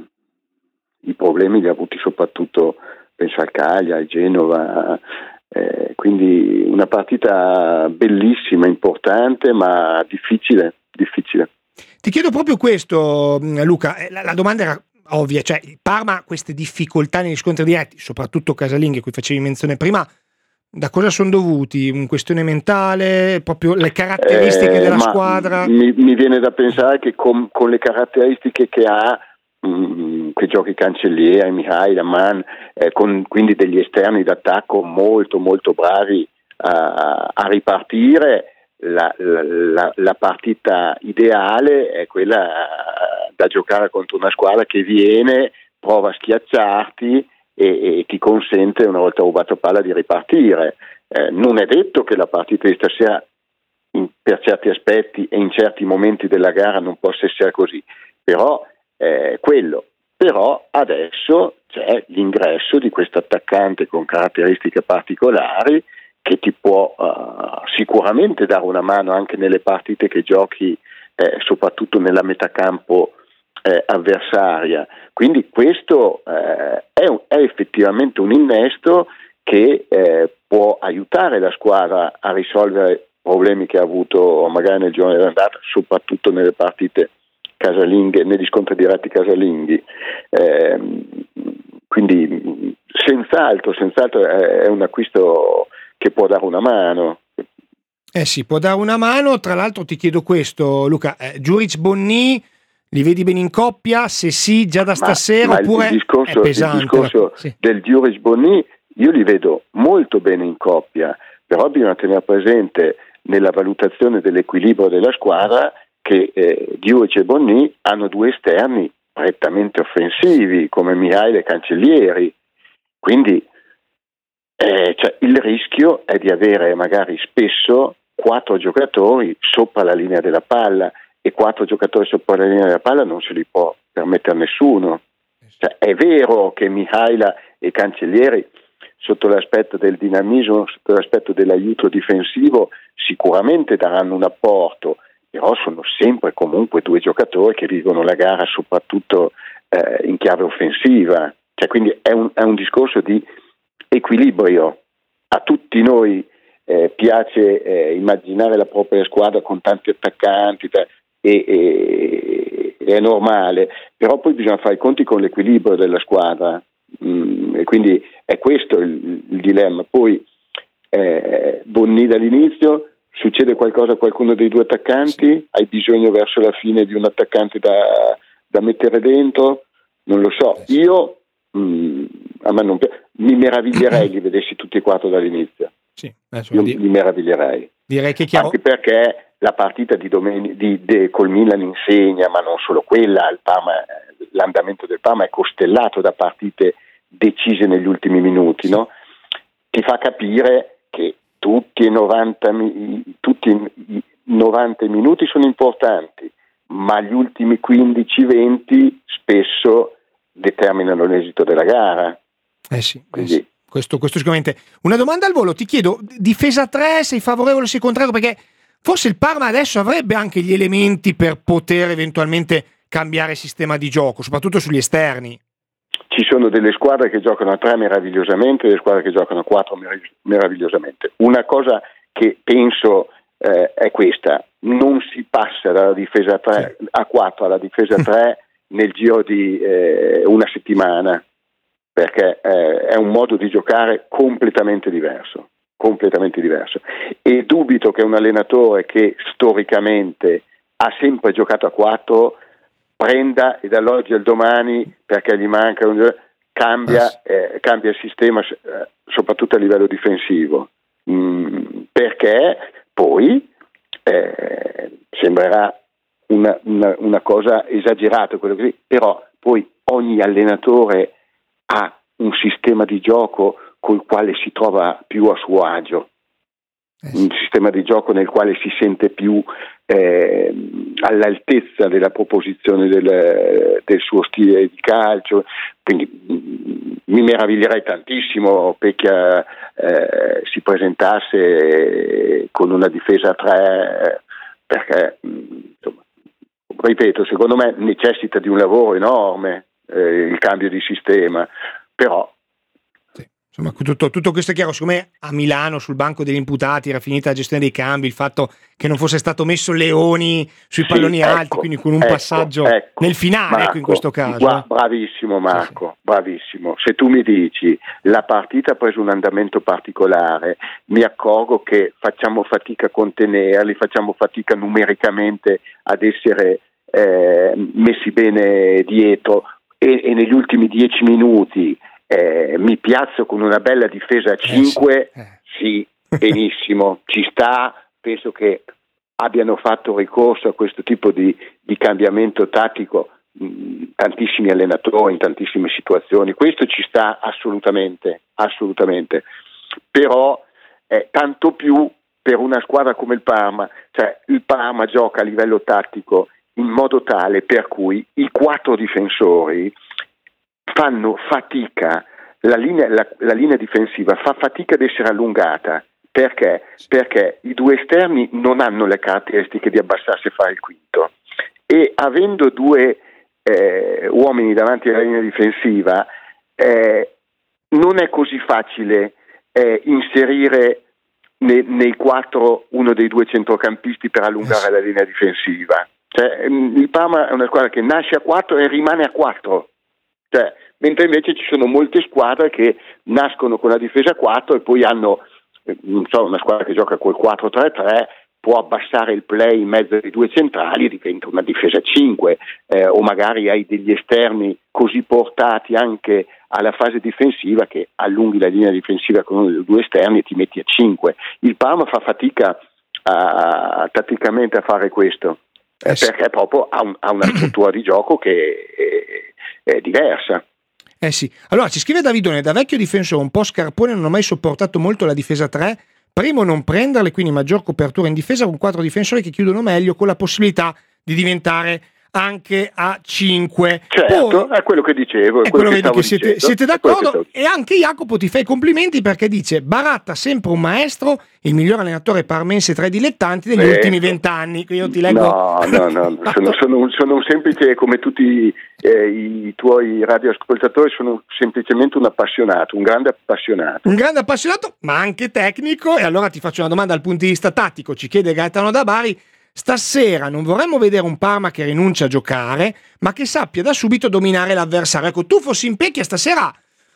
i problemi li ha avuti soprattutto, penso al Cagliari, al Genova, eh, quindi una partita bellissima, importante, ma difficile, difficile. Ti chiedo proprio questo, Luca, la, la domanda era ovvia, cioè il Parma ha queste difficoltà negli scontri diretti, soprattutto casalinghe, a cui facevi menzione prima, da cosa sono dovuti? Una questione mentale, proprio le caratteristiche eh, della squadra? Mi, mi viene da pensare che con, con le caratteristiche che ha, mh, che giochi Cancellieri, Mihail, Aman, eh, con quindi degli esterni d'attacco molto molto bravi a, a ripartire, la, la, la partita ideale è quella da giocare contro una squadra che viene, prova a schiacciarti e, e ti consente, una volta rubato palla, di ripartire. Eh, non è detto che la partita di stasera in, per certi aspetti e in certi momenti della gara non possa essere così, però eh, quello però adesso c'è l'ingresso di questo attaccante con caratteristiche particolari che ti può uh, sicuramente dare una mano anche nelle partite che giochi, eh, soprattutto nella metacampo eh, avversaria. Quindi questo eh, è, un, è effettivamente un innesto che eh, può aiutare la squadra a risolvere problemi che ha avuto magari nel giorno dell'andata, soprattutto nelle partite casalinghe, negli scontri diretti casalinghi. Eh, quindi senz'altro, senz'altro è un acquisto che può dare una mano. Eh sì, può dare una mano. Tra l'altro ti chiedo questo, Luca, eh, Djuric Bonni li vedi bene in coppia? Se sì, già da stasera, ma, oppure ma il discorso, è pesante? Il discorso la... sì. del Djuric Bonni io li vedo molto bene in coppia, però bisogna tenere presente nella valutazione dell'equilibrio della squadra che eh, Djuric e Bonni hanno due esterni prettamente offensivi come Mihail e Cancellieri, quindi eh, cioè, il rischio è di avere magari spesso quattro giocatori sopra la linea della palla, e quattro giocatori sopra la linea della palla non se li può permettere nessuno. Cioè, è vero che Mihail e Cancellieri sotto l'aspetto del dinamismo, sotto l'aspetto dell'aiuto difensivo sicuramente daranno un apporto, però sono sempre comunque due giocatori che vivono la gara soprattutto eh, in chiave offensiva, cioè, quindi è un, è un discorso di equilibrio. A tutti noi eh, piace eh, immaginare la propria squadra con tanti attaccanti e, e, è normale, però poi bisogna fare i conti con l'equilibrio della squadra. Mm, e quindi è questo il, il dilemma. Poi eh, Bonni dall'inizio, succede qualcosa a qualcuno dei due attaccanti? Hai bisogno verso la fine di un attaccante da, da mettere dentro? Non lo so, io mm, a me non piace, mi meraviglierei di vedersi tutti e quattro dall'inizio. Sì, adesso io di... mi meraviglierei. Direi che è chiaro. Anche perché la partita di domen- di, de, col Milan insegna, ma non solo quella, il Parma, l'andamento del Parma è costellato da partite decise negli ultimi minuti, no? Ti fa capire che tutti i novanta, tutti i novanta minuti sono importanti, ma gli ultimi quindici venti spesso determinano l'esito della gara. Eh sì, Quindi, eh sì. Questo, questo sicuramente. Una domanda al volo, ti chiedo, difesa tre, sei favorevole o sei contrario? Perché forse il Parma adesso avrebbe anche gli elementi per poter eventualmente cambiare sistema di gioco, soprattutto sugli esterni. Ci sono delle squadre che giocano a tre meravigliosamente e delle squadre che giocano a quattro meravigliosamente. Una cosa che penso eh, è questa: non si passa dalla difesa tre a quattro alla difesa tre nel giro di eh, una settimana, perché eh, è un modo di giocare completamente diverso, completamente diverso. E dubito che un allenatore che storicamente ha sempre giocato a quattro prenda e dall'oggi al domani, perché gli manca un cambia, eh, cambia il sistema, eh, soprattutto a livello difensivo, mm, perché poi eh, sembrerà una, una, una cosa esagerata quello che, però poi ogni allenatore ha un sistema di gioco col quale si trova più a suo agio, un sistema di gioco nel quale si sente più eh, all'altezza della proposizione del, del suo stile di calcio. Quindi mh, mi meraviglierei tantissimo Pecchia eh, si presentasse con una difesa a tre, perché mh, insomma, ripeto, secondo me necessita di un lavoro enorme eh, il cambio di sistema, però insomma, tutto, tutto questo è chiaro. Secondo me a Milano sul banco degli imputati era finita la gestione dei cambi, il fatto che non fosse stato messo Leoni sui sì, palloni ecco, alti, quindi con un ecco, passaggio ecco, nel finale, Marco, ecco, in questo caso. Gua, bravissimo Marco, sì, sì. bravissimo. Se tu mi dici la partita ha preso un andamento particolare, mi accorgo che facciamo fatica a contenerli, facciamo fatica numericamente ad essere eh, messi bene dietro e, e negli ultimi dieci minuti Eh, mi piazzo con una bella difesa a cinque, eh sì, eh. sì, benissimo, ci sta. Penso che abbiano fatto ricorso a questo tipo di, di cambiamento tattico mh, tantissimi allenatori in tantissime situazioni, questo ci sta assolutamente, assolutamente. Però eh, tanto più per una squadra come il Parma, cioè il Parma gioca a livello tattico in modo tale per cui i quattro difensori fanno fatica, la linea, la, la linea difensiva fa fatica ad essere allungata. Perché? Perché i due esterni non hanno le caratteristiche di abbassarsi e fare il quinto, e avendo due eh, uomini davanti alla linea difensiva eh, non è così facile eh, inserire ne, nei quattro uno dei due centrocampisti per allungare la linea difensiva. Cioè, il Parma è una squadra che nasce a quattro e rimane a quattro, cioè, mentre invece ci sono molte squadre che nascono con la difesa a quattro e poi hanno, non so, una squadra che gioca col quattro tre tre può abbassare il play in mezzo ai due centrali e diventa una difesa a cinque, eh, o magari hai degli esterni così portati anche alla fase difensiva che allunghi la linea difensiva con uno dei due esterni e ti metti a cinque. Il Parma fa fatica a, a, tatticamente a fare questo, eh, perché proprio ha, un, ha una struttura di gioco che è, è diversa. Eh sì, allora ci scrive Davidone: da vecchio difensore un po' scarpone non ho mai sopportato molto la difesa tre, primo non prenderle, quindi maggior copertura in difesa con quattro difensori che chiudono meglio, con la possibilità di diventare anche a cinque. Certo, Poi, è quello che dicevo, è è quello, quello che, che siete, dicendo, siete d'accordo, e anche Jacopo ti fa i complimenti perché dice: Baratta sempre un maestro, il miglior allenatore parmense tra i dilettanti degli Beh, ultimi vent'anni. Io ti leggo. No, no, no, sono, sono, sono un semplice, come tutti eh, i tuoi radioascoltatori, sono semplicemente un appassionato, un grande appassionato. Un grande appassionato, ma anche tecnico. E allora ti faccio una domanda dal punto di vista tattico. Ci chiede Gaetano da Bari: stasera non vorremmo vedere un Parma che rinuncia a giocare, ma che sappia da subito dominare l'avversario. Ecco, tu fossi in Pecchia stasera,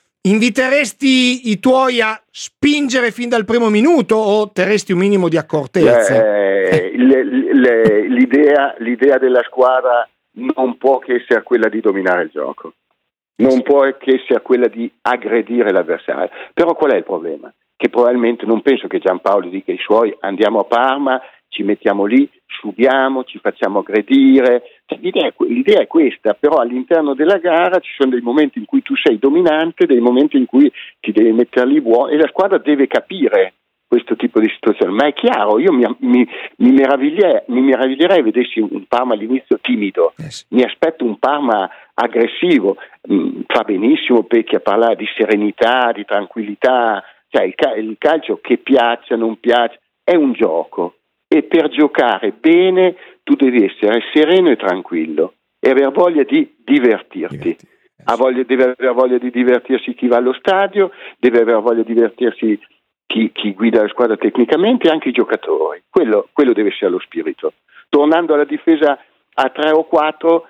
inviteresti i tuoi a spingere fin dal primo minuto o terresti un minimo di accortezza? Eh, le, le, l'idea, l'idea della squadra non può che essere quella di dominare il gioco, non può che sia quella di aggredire l'avversario. Però qual è il problema? Che probabilmente non penso che Giampaolo dica ai suoi: andiamo a Parma, ci mettiamo lì, subiamo, ci facciamo aggredire. Cioè, l'idea, è, l'idea è questa, però all'interno della gara ci sono dei momenti in cui tu sei dominante, dei momenti in cui ti devi mettere lì buono, e la squadra deve capire questo tipo di situazione. Ma è chiaro, io mi, mi, mi, meraviglierei, mi meraviglierei vedessi un Parma all'inizio timido, yes. Mi aspetto un Parma aggressivo. Mm, fa benissimo Pecchia parlare di serenità, di tranquillità, cioè il, il calcio, che piaccia, non piaccia, è un gioco. E per giocare bene tu devi essere sereno e tranquillo e aver voglia di divertirti. Diverti. Ha voglia, deve aver voglia di divertirsi chi va allo stadio, deve aver voglia di divertirsi chi, chi guida la squadra tecnicamente, e anche i giocatori. Quello, quello deve essere lo spirito. Tornando alla difesa a tre o quattro,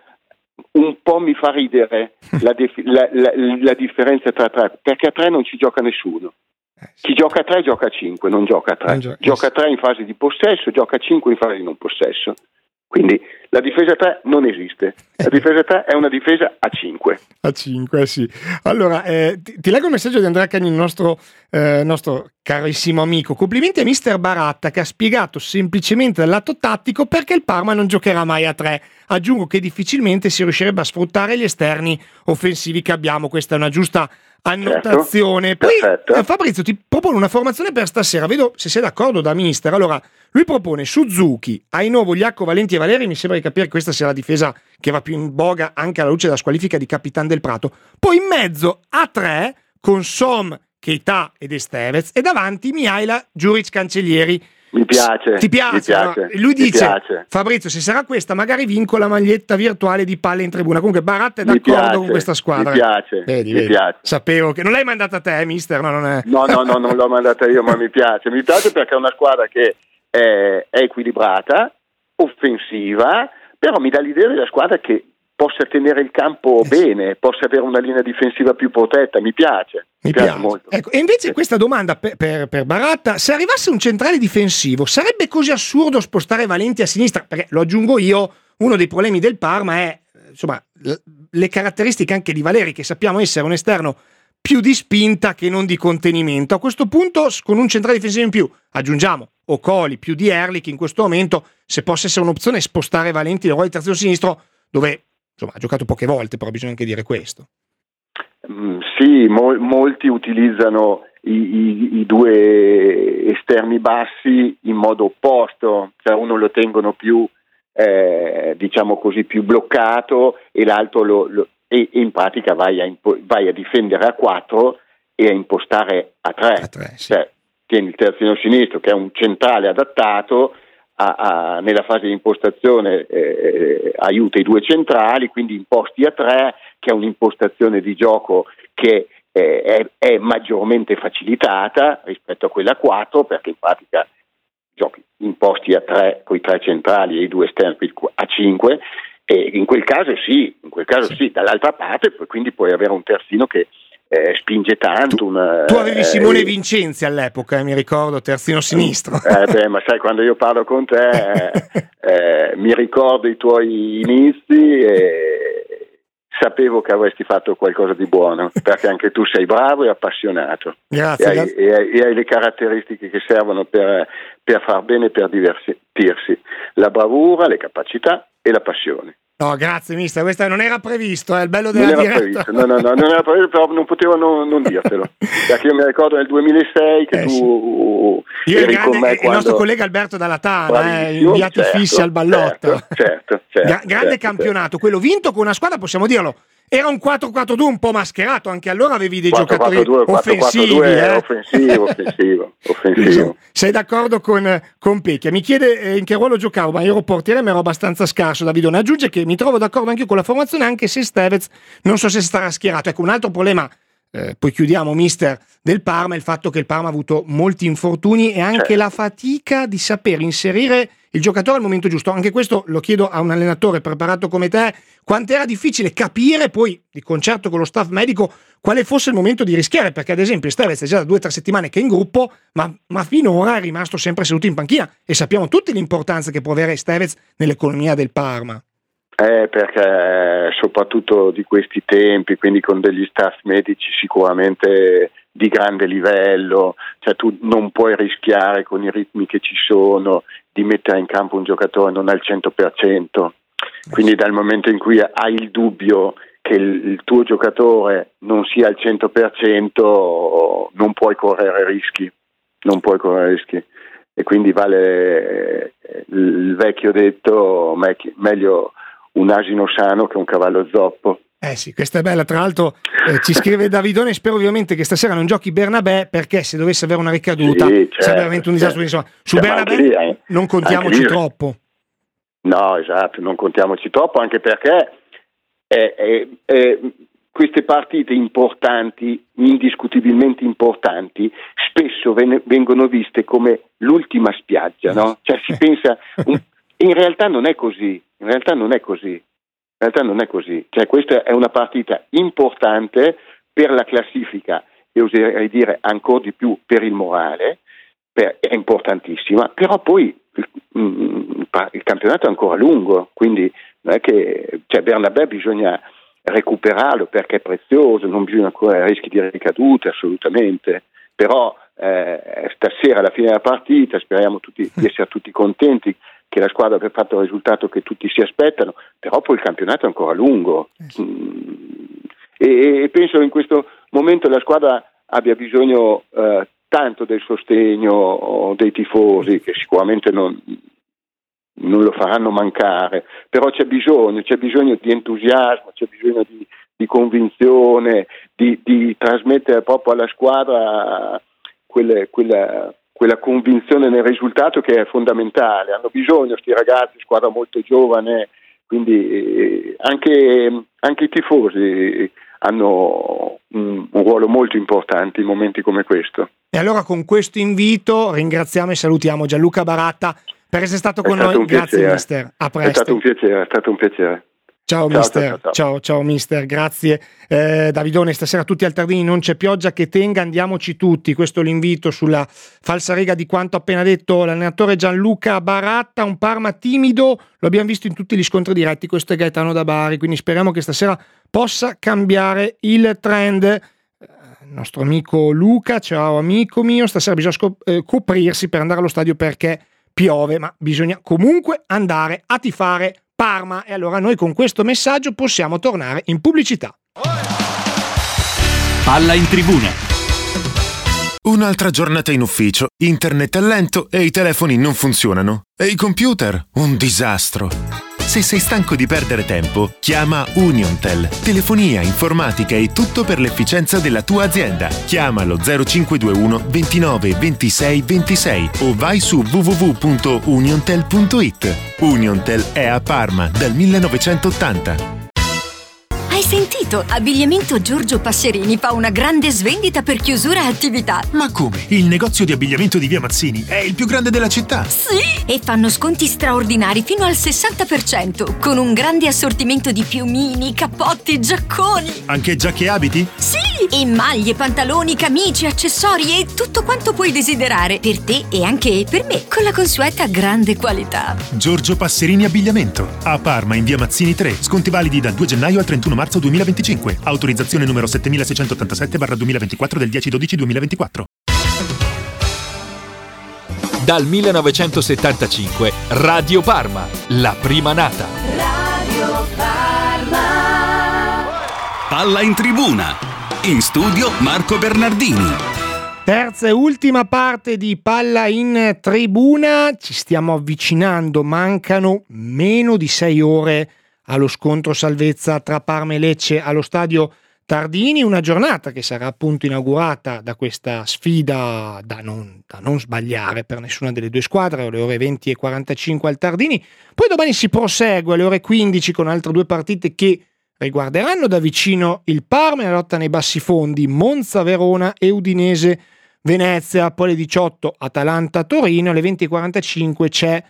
un po' mi fa ridere la, def- la, la, la differenza tra tre, perché a tre non ci gioca nessuno. Chi gioca a tre gioca a cinque, non gioca a tre. Gio- gioca a tre in fase di possesso, gioca a cinque in fase di non possesso. Quindi la difesa a tre non esiste. La difesa a tre è una difesa a cinque. A cinque, sì. Allora, eh, ti, ti leggo il messaggio di Andrea Cagni, il nostro, eh, nostro carissimo amico. Complimenti a mister Baratta, che ha spiegato semplicemente dal lato tattico perché il Parma non giocherà mai a tre. Aggiungo che difficilmente si riuscirebbe a sfruttare gli esterni offensivi che abbiamo. Questa è una giusta annotazione. Certo, poi eh, Fabrizio ti propone una formazione per stasera, vedo se sei d'accordo da mister. Allora lui propone Suzuki, Ainovo, Liacco, Valenti e Valeri. Mi sembra di capire che questa sia la difesa che va più in voga anche alla luce della squalifica di Capitan del Prato. Poi in mezzo a tre con Som, Keita ed Estevez, e davanti Mihaila, Djuric, Cancellieri. Mi piace, ti piace, mi piace, no? Lui dice: piace. Fabrizio, se sarà questa magari vinco la maglietta virtuale di Palle in Tribuna. Comunque Baratta è d'accordo piace, con questa squadra. Mi piace, vedi, mi vedi. piace. Sapevo che non l'hai mandata a te, mister. No, non è... no, no, no, non l'ho mandata io, ma mi piace. Mi piace perché è una squadra che è, è equilibrata, offensiva, però mi dà l'idea della squadra che possa tenere il campo bene, possa avere una linea difensiva più protetta. Mi piace, mi, mi piace, piace molto. Ecco, e invece sì. Questa domanda per, per, per Baratta: se arrivasse un centrale difensivo, sarebbe così assurdo spostare Valenti a sinistra? Perché, lo aggiungo io, uno dei problemi del Parma è, insomma, le caratteristiche anche di Valeri, che sappiamo essere un esterno più di spinta che non di contenimento. A questo punto, con un centrale difensivo in più, aggiungiamo Ocoli più di Erlich in questo momento, se possa essere un'opzione spostare Valenti nel ruolo di terzino sinistro, dove insomma ha giocato poche volte, però bisogna anche dire questo. Mm, sì, mo- molti utilizzano i, i, i due esterni bassi in modo opposto, cioè uno lo tengono più eh, diciamo così più bloccato e l'altro lo, lo, e in pratica vai a, impo- vai a difendere a quattro e a impostare a tre, a tre sì. Cioè, tieni il terzino sinistro che è un centrale adattato a, a, nella fase di impostazione eh, aiuta i due centrali, quindi imposti a tre, che è un'impostazione di gioco che eh, è, è maggiormente facilitata rispetto a quella a quattro, perché in pratica giochi imposti a tre con i tre centrali e i due esterni a cinque, e in quel caso sì, in quel caso sì, sì. Dall'altra parte quindi puoi avere un terzino che Eh, spinge tanto. Tu, una, tu avevi Simone eh, Vincenzi all'epoca, eh, mi ricordo, terzino sinistro. Eh, beh, ma sai, quando io parlo con te eh, eh, mi ricordo i tuoi inizi e sapevo che avresti fatto qualcosa di buono, perché anche tu sei bravo e appassionato. Grazie, e, hai, grazie. e, hai, e hai le caratteristiche che servono per, per far bene e per divertirsi: la bravura, le capacità e la passione. No, grazie mister, questa non era previsto, è eh, il bello della non era diretta. Previsto, no, no, no, non era previsto, però non potevo non, non dirtelo, perché io mi ricordo nel duemilasei che eh, tu sì. Io eri grande, con me il quando... nostro collega Alberto Dallatana, eh, inviati certo, fissi al ballotto. Certo, certo, certo, Gra- grande certo, campionato, certo. quello vinto con una squadra, possiamo dirlo, era un quattro quattro due un po' mascherato, anche allora avevi dei quattro quattro due, giocatori offensivi. quattro quattro due, eh? offensivo, offensivo, offensivo. Sei d'accordo con, con Pecchia? Mi chiede eh, in che ruolo giocavo, ma io ero portiere, ma ero abbastanza scarso. Davidone aggiunge che mi trovo d'accordo anche io con la formazione, anche se Stevez non so se starà schierato. Ecco, un altro problema, eh, poi chiudiamo mister, del Parma, è il fatto che il Parma ha avuto molti infortuni e anche certo. la fatica di saper inserire il giocatore al momento giusto. Anche questo lo chiedo a un allenatore preparato come te, quanto era difficile capire poi di concerto con lo staff medico quale fosse il momento di rischiare, perché ad esempio Stevez è già da due o tre settimane che è in gruppo, ma, ma finora è rimasto sempre seduto in panchina e sappiamo tutti l'importanza che può avere Stevez nell'economia del Parma. Eh, perché soprattutto di questi tempi, quindi con degli staff medici sicuramente di grande livello, cioè tu non puoi rischiare con i ritmi che ci sono di mettere in campo un giocatore non al cento per cento, quindi dal momento in cui hai il dubbio che il, il tuo giocatore non sia al cento per cento non puoi correre rischi, non puoi correre rischi e quindi vale il vecchio detto meglio un asino sano che un cavallo zoppo. Eh sì, questa è bella. Tra l'altro eh, ci scrive Davidone, spero ovviamente che stasera non giochi Bernabé, perché se dovesse avere una ricaduta sì, certo, sarà veramente un disastro. certo. Insomma, su Cioè, Bernabé lì, eh, non contiamoci lì, troppo. No, esatto, non contiamoci troppo, anche perché eh, eh, eh, queste partite importanti, indiscutibilmente importanti, spesso ven- vengono viste come l'ultima spiaggia, no? Cioè si pensa, un, in realtà non è così, in realtà non è così. In realtà non è così, cioè questa è una partita importante per la classifica e oserei dire ancora di più per il morale, per, è importantissima, però poi il, il campionato è ancora lungo, quindi non è che cioè Bernabé bisogna recuperarlo perché è prezioso, non bisogna correre rischi di ricadute assolutamente, però eh, stasera alla fine della partita speriamo tutti, di essere tutti contenti che la squadra abbia fatto il risultato che tutti si aspettano, però poi il campionato è ancora lungo mm. e, e penso che in questo momento la squadra abbia bisogno eh, tanto del sostegno dei tifosi, che sicuramente non, non lo faranno mancare, però c'è bisogno, c'è bisogno di entusiasmo, c'è bisogno di, di convinzione, di, di trasmettere proprio alla squadra quelle, quella quella convinzione nel risultato che è fondamentale. Hanno bisogno sti ragazzi, squadra molto giovane, quindi anche, anche i tifosi hanno un, un ruolo molto importante in momenti come questo. E allora con questo invito ringraziamo e salutiamo Gianluca Baratta per essere stato con noi. Grazie mister, a presto. È stato un piacere, è stato un piacere. Ciao, ciao mister, ciao, ciao. ciao, ciao mister, grazie. Eh, Davidone, stasera tutti al Tardini, non c'è pioggia che tenga, andiamoci tutti, questo è l'invito sulla falsariga di quanto appena detto l'allenatore Gianluca Baratta, un Parma timido, lo abbiamo visto in tutti gli scontri diretti, questo è Gaetano da Bari, quindi speriamo che stasera possa cambiare il trend. Eh, il nostro amico Luca, ciao amico mio, stasera bisogna scop- eh, coprirsi per andare allo stadio perché piove, ma bisogna comunque andare a tifare Parma, e allora noi con questo messaggio possiamo tornare in pubblicità. Palla in tribuna. Un'altra giornata in ufficio, internet è lento e i telefoni non funzionano. E i computer? Un disastro. Se sei stanco di perdere tempo, chiama Uniontel. Telefonia, informatica e tutto per l'efficienza della tua azienda. Chiamalo zero cinque due uno ventinove ventisei ventisei o vai su w w w punto uniontel punto it. Uniontel è a Parma dal millenovecentottanta. Hai sentito? Abbigliamento Giorgio Passerini fa una grande svendita per chiusura attività. Ma come? Il negozio di abbigliamento di Via Mazzini è il più grande della città. Sì! E fanno sconti straordinari fino al sessanta per cento, con un grande assortimento di piumini, cappotti, giacconi. Anche giacche e abiti? Sì! E maglie, pantaloni, camicie, accessori e tutto quanto puoi desiderare, per te e anche per me, con la consueta grande qualità. Giorgio Passerini Abbigliamento, a Parma in Via Mazzini tre. Sconti validi dal due gennaio al trentuno marzo duemilaventicinque. Autorizzazione numero settemilasicentoottantasette barra duemilaventiquattro del dieci dodici duemilaventiquattro. Dal millenovecentosettantacinque Radio Parma, la prima nata. Radio Parma. Palla in tribuna. In studio Marco Bernardini. Terza e ultima parte di Palla in tribuna. Ci stiamo avvicinando, mancano meno di sei ore allo scontro salvezza tra Parma e Lecce allo stadio Tardini, una giornata che sarà appunto inaugurata da questa sfida da non, da non sbagliare per nessuna delle due squadre, alle ore venti e quarantacinque al Tardini. Poi domani si prosegue alle ore quindici con altre due partite che riguarderanno da vicino il Parma e la lotta nei bassifondi, Monza-Verona e Udinese-Venezia. Poi alle diciotto Atalanta-Torino, alle venti e quarantacinque c'è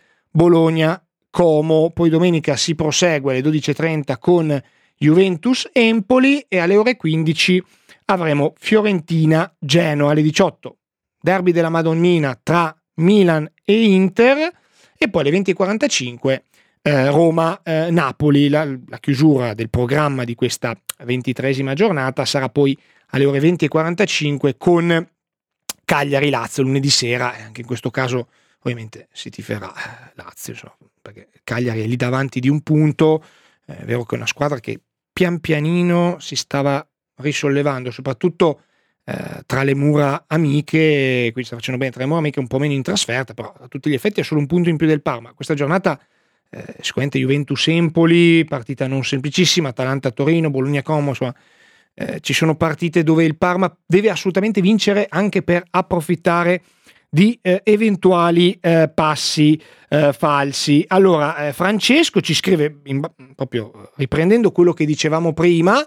Bologna-Como. Poi domenica si prosegue alle dodici e trenta con Juventus-Empoli e alle ore quindici avremo Fiorentina-Genoa. Alle diciotto derby della Madonnina tra Milan e Inter e poi alle venti e quarantacinque eh, Roma-Napoli. La, la chiusura del programma di questa ventitreesima giornata sarà poi alle ore venti e quarantacinque con Cagliari-Lazio lunedì sera, e anche in questo caso ovviamente si tiferà Lazio, insomma, perché Cagliari è lì davanti di un punto. È vero che è una squadra che pian pianino si stava risollevando, soprattutto eh, tra le mura amiche, quindi sta facendo bene tra le mura amiche, un po' meno in trasferta, però a tutti gli effetti è solo un punto in più del Parma. Questa giornata eh, sicuramente Juventus-Empoli, partita non semplicissima, Atalanta-Torino, Bologna-Como, insomma eh, ci sono partite dove il Parma deve assolutamente vincere anche per approfittare di eh, eventuali eh, passi eh, falsi. Allora eh, Francesco ci scrive in, proprio riprendendo quello che dicevamo prima,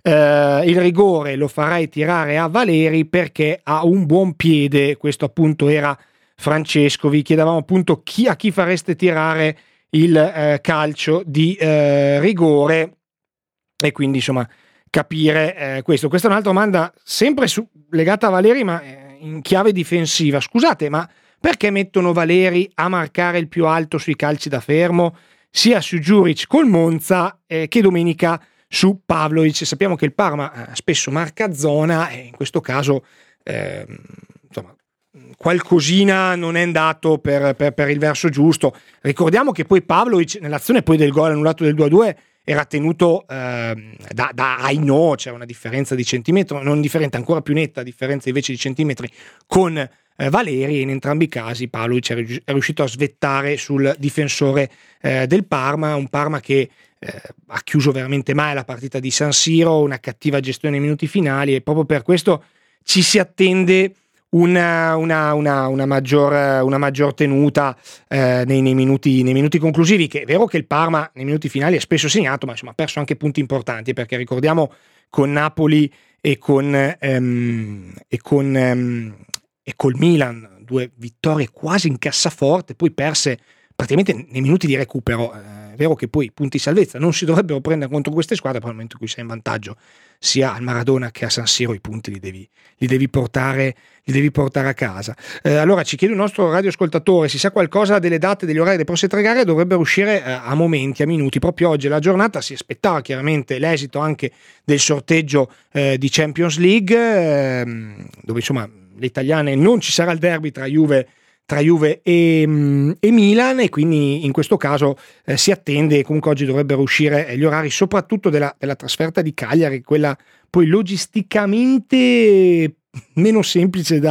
eh, il rigore lo farai tirare a Valeri perché ha un buon piede. Questo appunto era Francesco. Vi chiedevamo appunto chi, a chi fareste tirare il eh, calcio di eh, rigore e quindi insomma capire eh, questo. Questa è un'altra domanda sempre su, legata a Valeri, ma eh, in chiave difensiva. Scusate, ma perché mettono Valeri a marcare il più alto sui calci da fermo, sia su Djuric col Monza eh, che domenica su Pavlovic? Sappiamo che il Parma eh, spesso marca zona e in questo caso eh, insomma qualcosina non è andato per, per, per il verso giusto. Ricordiamo che poi Pavlovic nell'azione poi del gol annullato del due a due era tenuto eh, da, da Aino, c'è una differenza di centimetro, non differente, ancora più netta differenza invece di centimetri con eh, Valeri, e in entrambi i casi Pavlovic è, è riuscito a svettare sul difensore eh, del Parma, un Parma che eh, ha chiuso veramente male la partita di San Siro, una cattiva gestione nei minuti finali, e proprio per questo ci si attende Una, una, una, una, maggior, una maggior tenuta eh, nei, nei, minuti, nei minuti conclusivi, che è vero che il Parma nei minuti finali ha spesso segnato, ma insomma ha perso anche punti importanti, perché ricordiamo con Napoli e con, ehm, e con ehm, e col Milan due vittorie quasi in cassaforte, poi perse praticamente nei minuti di recupero. È vero che poi i punti di salvezza non si dovrebbero prendere contro queste squadre, però nel momento in cui sei in vantaggio sia al Maradona che a San Siro i punti li devi, li devi, portare, li devi portare a casa. Eh, allora ci chiede un nostro radioascoltatore, si sa qualcosa delle date, degli orari delle prossime tre gare? Dovrebbero uscire eh, a momenti, a minuti, proprio oggi è la giornata, si aspettava chiaramente l'esito anche del sorteggio eh, di Champions League, eh, dove insomma le italiane non ci sarà il derby tra Juve tra Juve e, e Milan, e quindi in questo caso eh, si attende, comunque oggi dovrebbero uscire gli orari soprattutto della, della trasferta di Cagliari, quella poi logisticamente meno semplice da,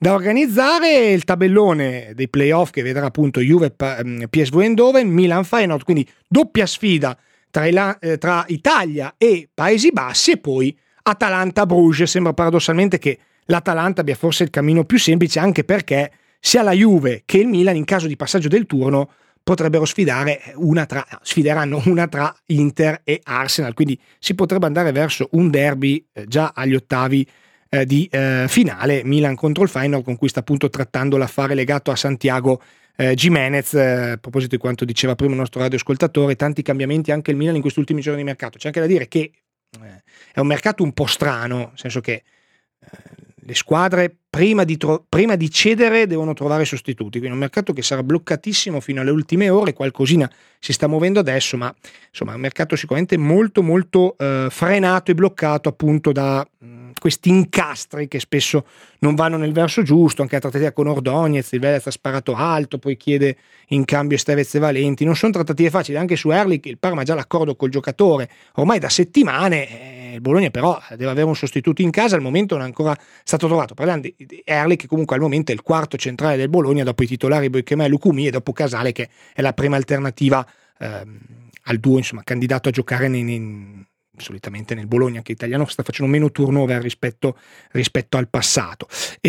da organizzare, il tabellone dei playoff che vedrà appunto Juve, P S V Eindhoven, Milan Feyenoord, quindi doppia sfida tra, il, eh, tra Italia e Paesi Bassi, e poi Atalanta Bruges. Sembra paradossalmente che l'Atalanta abbia forse il cammino più semplice, anche perché sia la Juve che il Milan in caso di passaggio del turno potrebbero sfidare una tra, sfideranno una tra Inter e Arsenal, quindi si potrebbe andare verso un derby eh, già agli ottavi eh, di eh, finale, Milan contro il Feyenoord, con cui sta appunto trattando l'affare legato a Santiago eh, Gimenez. Eh, a proposito di quanto diceva prima il nostro radioascoltatore, tanti cambiamenti anche il Milan in questi ultimi giorni di mercato. C'è anche da dire che eh, è un mercato un po' strano, nel senso che eh, le squadre prima di, tro- prima di cedere devono trovare sostituti, quindi un mercato che sarà bloccatissimo fino alle ultime ore. Qualcosina si sta muovendo adesso, ma insomma è un mercato sicuramente molto molto eh, frenato e bloccato appunto da mh, questi incastri che spesso non vanno nel verso giusto. Anche la trattativa con Ordonez, il Velez ha sparato alto, poi chiede in cambio Estevez e Valenti. Non sono trattative facili, anche su Erlich il Parma ha già l'accordo col giocatore ormai da settimane, eh, il Bologna però deve avere un sostituto in casa, al momento non è ancora stato trovato. Parliamo di Erlich, che comunque al momento è il quarto centrale del Bologna dopo i titolari Boikema e Lukumi e dopo Casale, che è la prima alternativa ehm, al duo, insomma candidato a giocare nei, nei, solitamente nel Bologna, che italiano sta facendo meno turnover rispetto, rispetto al passato.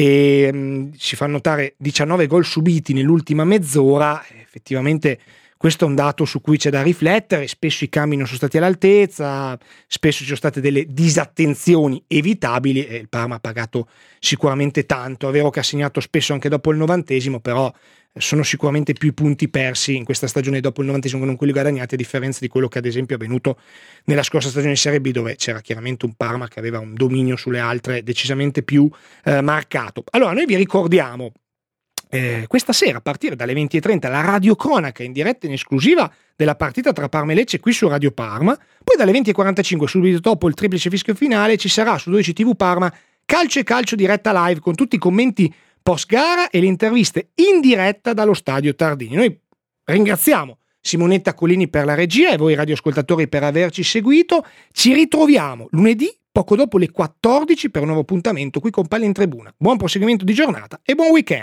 E mh, si fa notare diciannove gol subiti nell'ultima mezz'ora. Effettivamente questo è un dato su cui c'è da riflettere. Spesso i cambi non sono stati all'altezza, spesso ci sono state delle disattenzioni evitabili e il Parma ha pagato sicuramente tanto. È vero che ha segnato spesso anche dopo il novantesimo, però sono sicuramente più i punti persi in questa stagione dopo il novantesimo che non quelli guadagnati, a differenza di quello che ad esempio è avvenuto nella scorsa stagione di Serie B, dove c'era chiaramente un Parma che aveva un dominio sulle altre decisamente più eh, marcato. Allora noi vi ricordiamo Eh, questa sera a partire dalle venti e trenta la radiocronaca in diretta in esclusiva della partita tra Parma e Lecce qui su Radio Parma, poi dalle venti e quarantacinque subito dopo il triplice fischio finale ci sarà su dodici tivù Parma Calcio e Calcio diretta live con tutti i commenti post gara e le interviste in diretta dallo stadio Tardini. Noi ringraziamo Simonetta Colini per la regia e voi radioascoltatori per averci seguito. Ci ritroviamo lunedì poco dopo le quattordici per un nuovo appuntamento qui con Palla in Tribuna. Buon proseguimento di giornata e buon weekend.